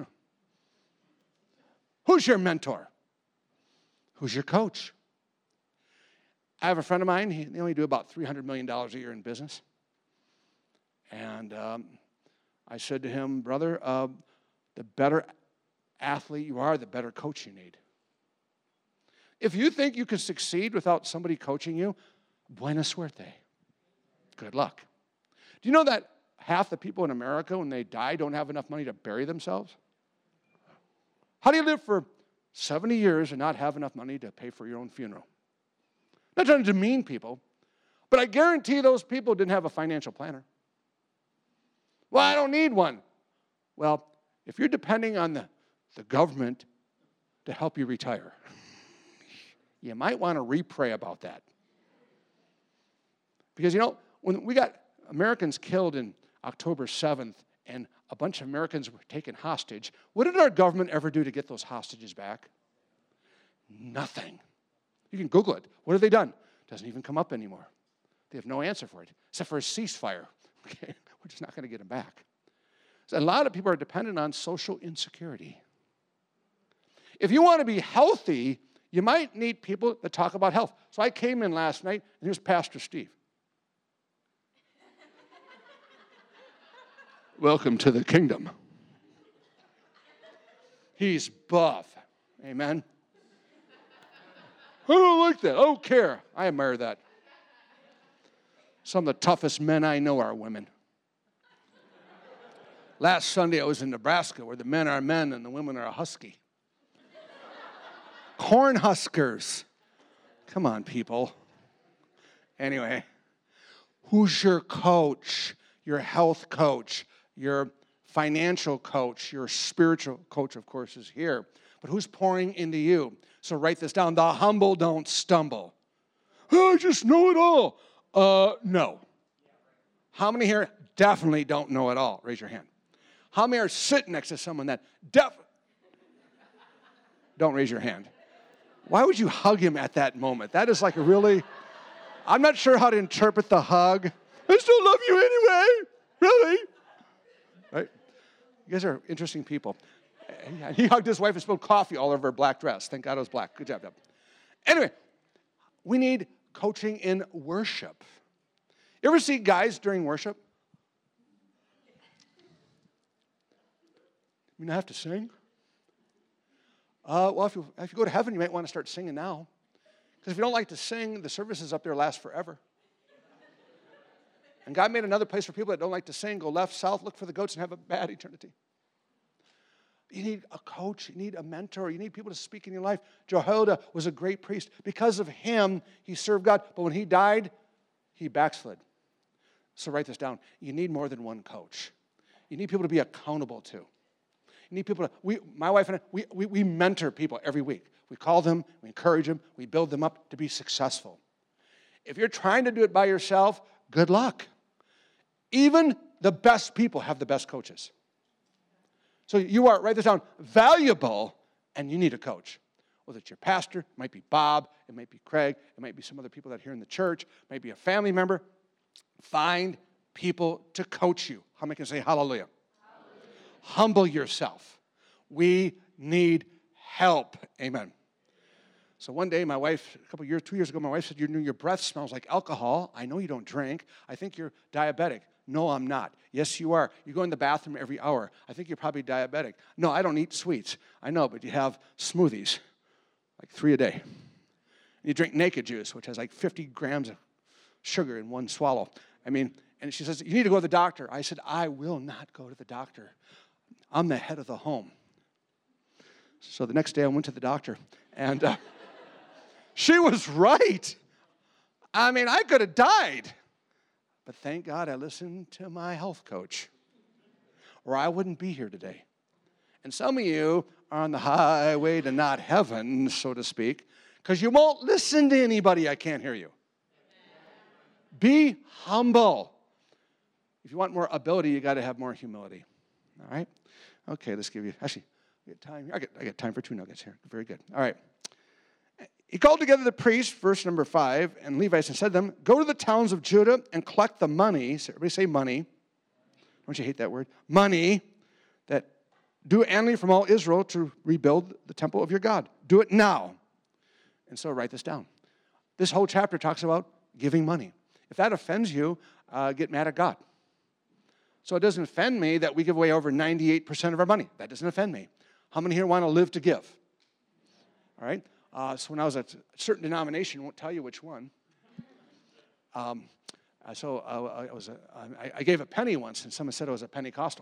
S2: Who's your mentor? Who's your coach? I have a friend of mine. He, they only do about three hundred million dollars a year in business. And um, I said to him, brother, uh, the better athlete you are, the better coach you need. If you think you can succeed without somebody coaching you, buena suerte. Good luck. Do you know that half the people in America, when they die, don't have enough money to bury themselves? How do you live for seventy years and not have enough money to pay for your own funeral? Not trying to demean people, but I guarantee those people didn't have a financial planner. Well, I don't need one. Well, if you're depending on the, the government to help you retire, you might want to re-pray about that. Because, you know, when we got Americans killed in October seventh and a bunch of Americans were taken hostage, what did our government ever do to get those hostages back? Nothing. You can Google it. What have they done? Doesn't even come up anymore. They have no answer for it, except for a ceasefire. Okay, we're just not going to get them back. So a lot of people are dependent on social insecurity. If you want to be healthy, you might need people that talk about health. So I came in last night, and here's Pastor Steve. Welcome to the kingdom. He's buff. Amen. I don't like that. I don't care. I admire that. Some of the toughest men I know are women. Last Sunday I was in Nebraska where the men are men and the women are husky. Corn huskers. Come on, people. Anyway, who's your coach? Your health coach, your financial coach, your spiritual coach, of course, is here. But who's pouring into you? So write this down. The humble don't stumble. Oh, I just know it all. Uh, no. How many here definitely don't know it all? Raise your hand. How many are sitting next to someone that def... Don't raise your hand. Why would you hug him at that moment? That is like a really... I'm not sure how to interpret the hug. I still love you anyway. Really? Right? You guys are interesting people. He hugged his wife and spilled coffee all over her black dress. Thank God it was black. Good job, Deb. Anyway, we need coaching in worship. You ever see guys during worship? You not have to sing? Uh, well, if you, if you go to heaven, you might want to start singing now. Because if you don't like to sing, the services up there last forever. And God made another place for people that don't like to sing. Go left, south, look for the goats, and have a bad eternity. You need a coach. You need a mentor. You need people to speak in your life. Jehoiada was a great priest. Because of him, he served God. But when he died, he backslid. So write this down. You need more than one coach. You need people to be accountable to. You need people to, we, my wife and I, we, we, we mentor people every week. We call them, we encourage them, we build them up to be successful. If you're trying to do it by yourself, good luck. Even the best people have the best coaches. So you are, write this down, valuable, and you need a coach. Whether it's your pastor, it might be Bob, it might be Craig, it might be some other people that are here in the church, it might be a family member. Find people to coach you. How many can say hallelujah? Hallelujah. Humble yourself. We need help. Amen. So one day, my wife, a couple years, two years ago, my wife said, your, your breath smells like alcohol. I know you don't drink. I think you're diabetic. No, I'm not. Yes, you are. You go in the bathroom every hour. I think you're probably diabetic. No, I don't eat sweets. I know, but you have smoothies, like three a day. And you drink naked juice, which has like fifty grams of sugar in one swallow. I mean, And she says, you need to go to the doctor. I said, I will not go to the doctor. I'm the head of the home. So the next day I went to the doctor, and uh, she was right. I mean, I could have died. But thank God I listened to my health coach, or I wouldn't be here today. And some of you are on the highway to not heaven, so to speak, because you won't listen to anybody. I can't hear you. Be humble. If you want more ability, you got to have more humility. All right? Okay, let's give you, actually, we get time here. I get, I get time for two nuggets here. Very good. All right. He called together the priests, verse number five, and Levites, and said to them, go to the towns of Judah and collect the money. So everybody say money. Don't you hate that word? Money that due annually from all Israel to rebuild the temple of your God. Do it now. And so write this down. This whole chapter talks about giving money. If that offends you, uh, get mad at God. So it doesn't offend me that we give away over ninety-eight percent of our money. That doesn't offend me. How many here want to live to give? All right? Uh, so when I was at a certain denomination, I won't tell you which one. Um, uh, so uh, I, was a, I, I gave a penny once, and someone said I was a Pentecostal.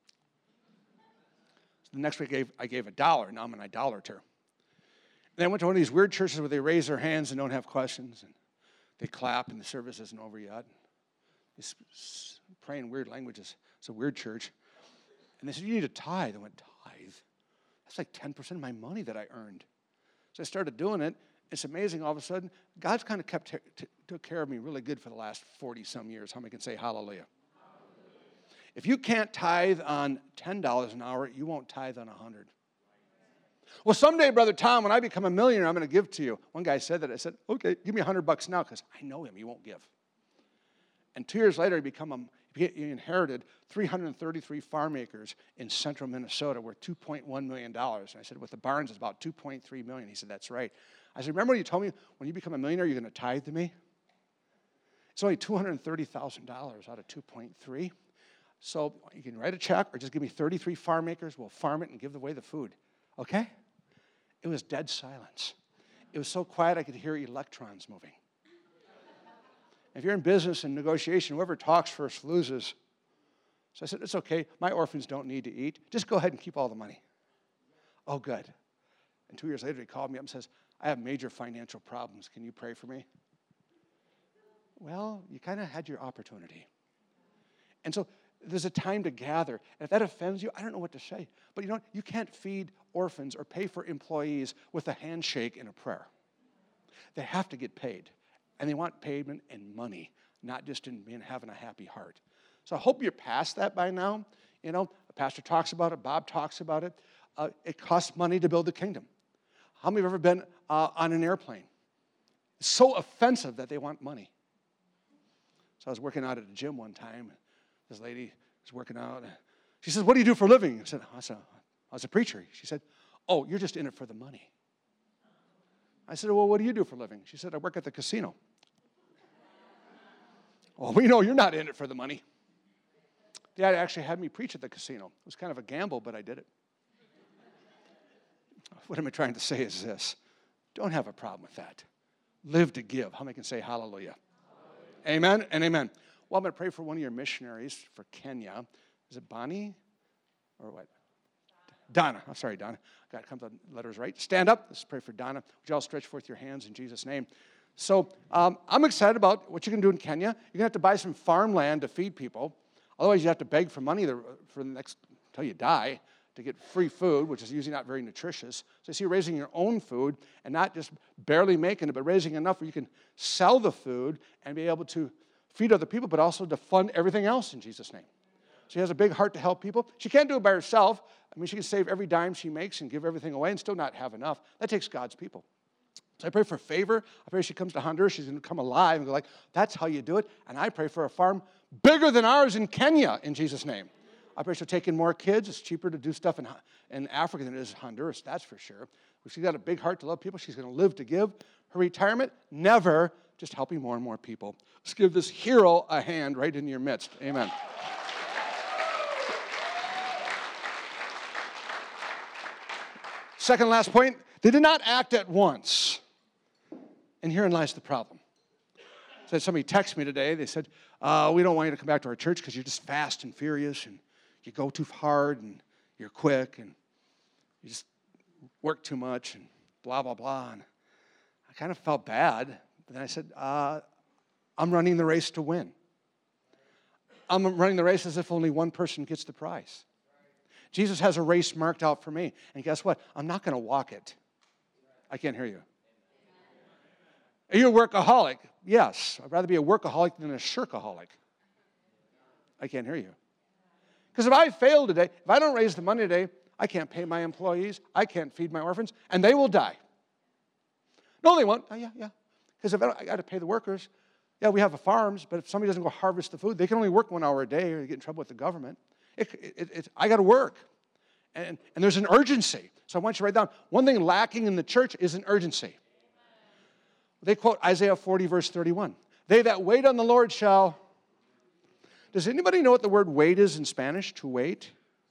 S2: So the next week I gave, I gave a dollar. Now I'm an idolater. And then I went to one of these weird churches where they raise their hands and don't have questions, and they clap, and the service isn't over yet. They pray in weird languages. It's a weird church. And they said, you need a tithe. I went, tithe? That's like ten percent of my money that I earned. So I started doing it. It's amazing. All of a sudden, God's kind of kept t- took care of me really good for the last forty-some years. How many can say hallelujah? Hallelujah? If you can't tithe on ten dollars an hour, you won't tithe on one hundred. Well, someday, Brother Tom, when I become a millionaire, I'm going to give to you. One guy said that. I said, okay, give me one hundred bucks now, because I know him. He won't give. And two years later, he become a, he inherited three hundred thirty-three farm acres in central Minnesota worth two point one million dollars. And I said, with the barns, it's about two point three million dollars. He said, that's right. I said, remember when you told me when you become a millionaire, you're going to tithe to me? It's only two hundred thirty thousand dollars out of two point three. So you can write a check or just give me thirty-three farm acres. We'll farm it and give away the food. Okay? It was dead silence. It was so quiet I could hear electrons moving. If you're in business and negotiation, whoever talks first loses. So I said, it's okay. My orphans don't need to eat. Just go ahead and keep all the money. Oh, good. And two years later, he called me up and says, I have major financial problems. Can you pray for me? Well, you kind of had your opportunity. And so there's a time to gather. And if that offends you, I don't know what to say. But you know, you can't feed orphans or pay for employees with a handshake and a prayer. They have to get paid. And they want payment in money, not just in being having a happy heart. So I hope you're past that by now. You know, a pastor talks about it. Bob talks about it. Uh, it costs money to build the kingdom. How many have ever been uh, on an airplane? It's so offensive that they want money. So I was working out at a gym one time. This lady was working out. She says, what do you do for a living? I said, I was a, I was a preacher. She said, oh, you're just in it for the money. I said, well, what do you do for a living? She said, I work at the casino. Well, we know you're not in it for the money. Dad actually had me preach at the casino. It was kind of a gamble, but I did it. What am I trying to say is this. Don't have a problem with that. Live to give. How many can say hallelujah? Hallelujah. Amen and amen. Well, I'm going to pray for one of your missionaries for Kenya. Is it Bonnie or what? Donna. I'm sorry, Donna. Got to come to the letters right. Stand up. Let's pray for Donna. Would you all stretch forth your hands in Jesus' name? So um, I'm excited about what you can do in Kenya. You're going to have to buy some farmland to feed people. Otherwise, you have to beg for money for the next, until you die, to get free food, which is usually not very nutritious. So you see, raising your own food and not just barely making it, but raising enough where you can sell the food and be able to feed other people, but also to fund everything else in Jesus' name. She has a big heart to help people. She can't do it by herself. I mean, she can save every dime she makes and give everything away and still not have enough. That takes God's people. So I pray for favor. I pray she comes to Honduras. She's going to come alive and go like, that's how you do it. And I pray for a farm bigger than ours in Kenya in Jesus' name. I pray she'll take in more kids. It's cheaper to do stuff in, in Africa than it is Honduras, that's for sure. She's got a big heart to love people. She's going to live to give. Her retirement, never, just helping more and more people. Let's give this hero a hand right in your midst. Amen. Second last point, they did not act at once. And herein lies the problem. So somebody texted me today. They said, uh, we don't want you to come back to our church because you're just fast and furious and you go too hard and you're quick and you just work too much and blah, blah, blah. And I kind of felt bad. But then I said, uh, I'm running the race to win. I'm running the race as if only one person gets the prize. Jesus has a race marked out for me. And guess what? I'm not going to walk it. I can't hear you. Are you a workaholic? Yes. I'd rather be a workaholic than a shirkaholic. I can't hear you. Because if I fail today, if I don't raise the money today, I can't pay my employees, I can't feed my orphans, and they will die. No, they won't. Oh, yeah, yeah. Because if I, I got to pay the workers, yeah, we have the farms, but if somebody doesn't go harvest the food, they can only work one hour a day or they get in trouble with the government. It, it, it, I got to work. And, and there's an urgency. So I want you to write down, one thing lacking in the church is an urgency. They quote Isaiah forty, verse thirty-one. They that wait on the Lord shall... Does anybody know what the word wait is in Spanish? To wait?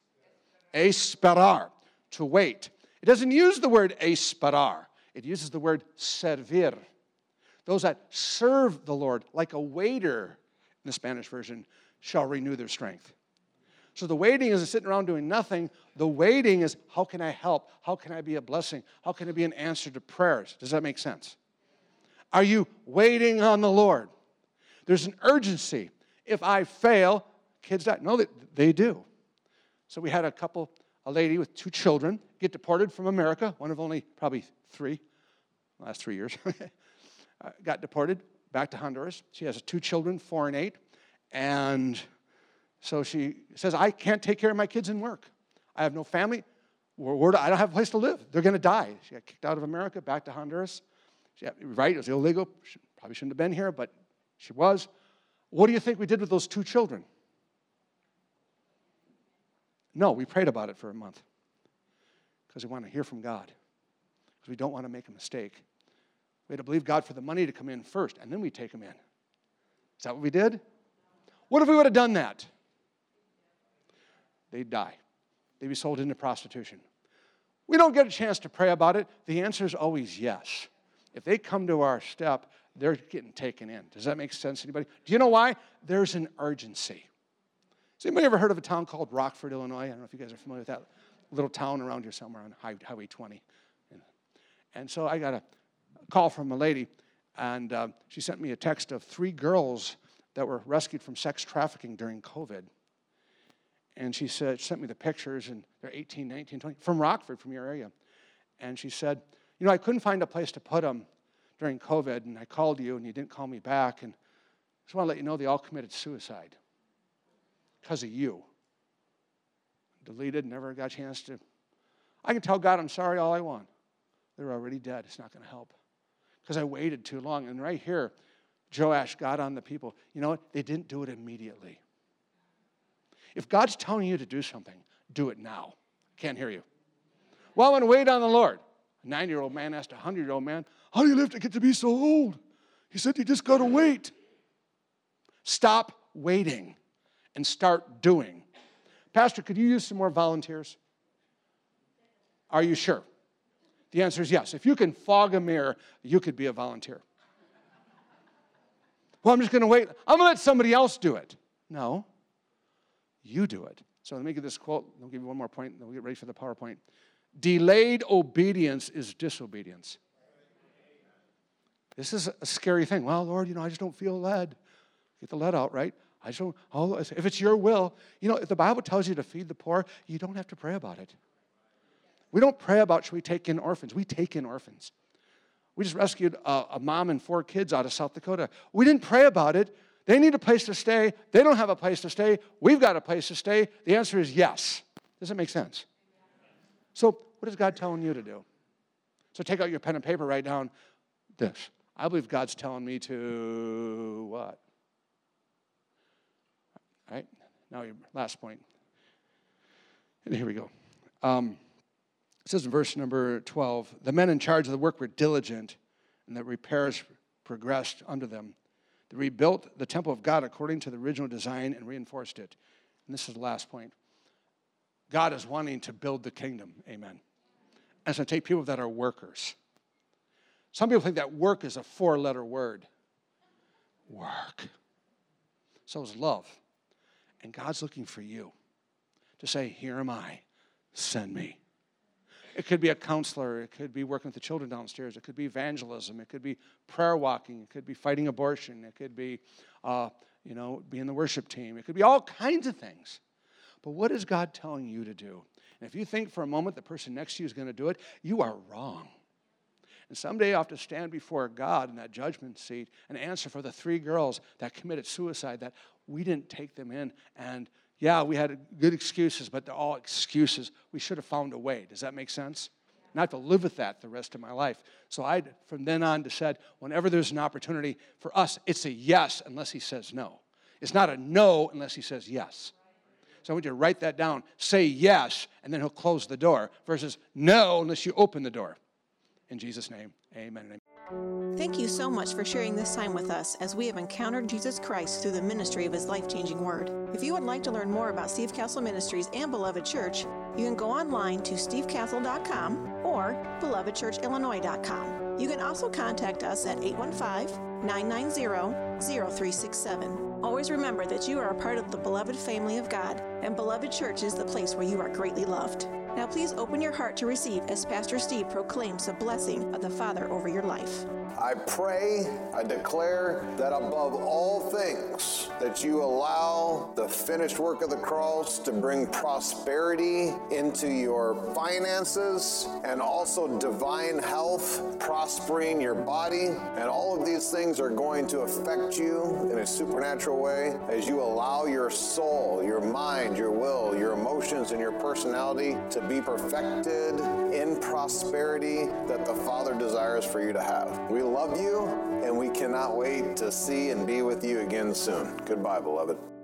S2: Esperar. To wait. It doesn't use the word esperar. It uses the word servir. Those that serve the Lord like a waiter, in the Spanish version, shall renew their strength. So the waiting isn't sitting around doing nothing. The waiting is, how can I help? How can I be a blessing? How can I be an answer to prayers? Does that make sense? Are you waiting on the Lord? There's an urgency. If I fail, kids die. No, they, they do. So we had a couple, a lady with two children, get deported from America, one of only probably three, the last three years, uh, got deported back to Honduras. She has two children, four and eight, and so she says, I can't take care of my kids and work. I have no family. We're, we're, I don't have a place to live. They're going to die. She got kicked out of America, back to Honduras. She, right, it was illegal. She probably shouldn't have been here, but she was. What do you think we did with those two children? No, we prayed about it for a month because we want to hear from God, because we don't want to make a mistake. We had to believe God for the money to come in first, and then we take them in. Is that what we did? What if we would have done that? They'd die. They'd be sold into prostitution. We don't get a chance to pray about it. The answer is always yes. If they come to our step, they're getting taken in. Does that make sense to anybody? Do you know why? There's an urgency. Has anybody ever heard of a town called Rockford, Illinois? I don't know if you guys are familiar with that little town around here somewhere on Highway twenty. And so I got a call from a lady, and uh, she sent me a text of three girls that were rescued from sex trafficking during COVID. And she said, she sent me the pictures, and they're eighteen, nineteen, twenty, from Rockford, from your area. And she said, you know, I couldn't find a place to put them during COVID, and I called you, and you didn't call me back, and I just want to let you know they all committed suicide because of you. Deleted, never got a chance to. I can tell God I'm sorry all I want. They're already dead. It's not going to help because I waited too long. And right here, Joash got on the people. You know what? They didn't do it immediately. If God's telling you to do something, do it now. Can't hear you. Well, I'm going to wait on the Lord. A nine-year-old man asked a hundred-year-old man, how do you live to get to be so old? He said, you just got to wait. Stop waiting and start doing. Pastor, could you use some more volunteers? Are you sure? The answer is yes. If you can fog a mirror, you could be a volunteer. Well, I'm just going to wait. I'm going to let somebody else do it. No, you do it. So let me give this quote. I'll give you one more point, and then we'll get ready for the PowerPoint. Delayed obedience is disobedience. This is a scary thing. Well, Lord, you know, I just don't feel led. Get the lead out, right? I just don't, oh, if it's your will, you know, if the Bible tells you to feed the poor, you don't have to pray about it. We don't pray about, should we take in orphans? We take in orphans. We just rescued a, a mom and four kids out of South Dakota. We didn't pray about it. They need a place to stay. They don't have a place to stay. We've got a place to stay. The answer is yes. Does that make sense? So what is God telling you to do? So take out your pen and paper, write down this. I believe God's telling me to what? All right, now your last point. And here we go. Um, it says in verse number twelve, the men in charge of the work were diligent, and the repairs progressed under them. They rebuilt the temple of God according to the original design and reinforced it. And this is the last point. God is wanting to build the kingdom. Amen. And it's going to take people that are workers. Some people think that work is a four-letter word. work. So is love. And God's looking for you to say, here am I, send me. It could be a counselor. It could be working with the children downstairs. It could be evangelism. It could be prayer walking. It could be fighting abortion. It could be, uh, you know, being the worship team. It could be all kinds of things. But what is God telling you to do? And if you think for a moment the person next to you is going to do it, you are wrong. And someday I'll have to stand before God in that judgment seat and answer for the three girls that committed suicide, that we didn't take them in. And yeah, we had good excuses, but they're all excuses. We should have found a way. Does that make sense? And I have to live with that the rest of my life. So I, from then on, said, whenever there's an opportunity for us, it's a yes unless he says no. It's not a no unless he says yes. So I want you to write that down. Say yes, and then he'll close the door, versus no unless you open the door. In Jesus' name, amen and amen.
S1: Thank you so much for sharing this time with us as we have encountered Jesus Christ through the ministry of his life-changing word. If you would like to learn more about Steve Castle Ministries and Beloved Church, you can go online to steve castle dot com or beloved church illinois dot com. You can also contact us at eight one five, nine nine zero, zero three six seven. Always remember that you are a part of the beloved family of God, and Beloved Church is the place where you are greatly loved. Now please open your heart to receive as Pastor Steve proclaims the blessing of the Father over your life.
S3: I pray, I declare that above all things, that you allow the finished work of the cross to bring prosperity into your finances and also divine health, prospering your body. And all of these things are going to affect you in a supernatural way as you allow your soul, your mind, your will, your emotions, and your personality to be perfected in prosperity that the Father desires for you to have. We love you, and we cannot wait to see and be with you again soon. Goodbye, beloved.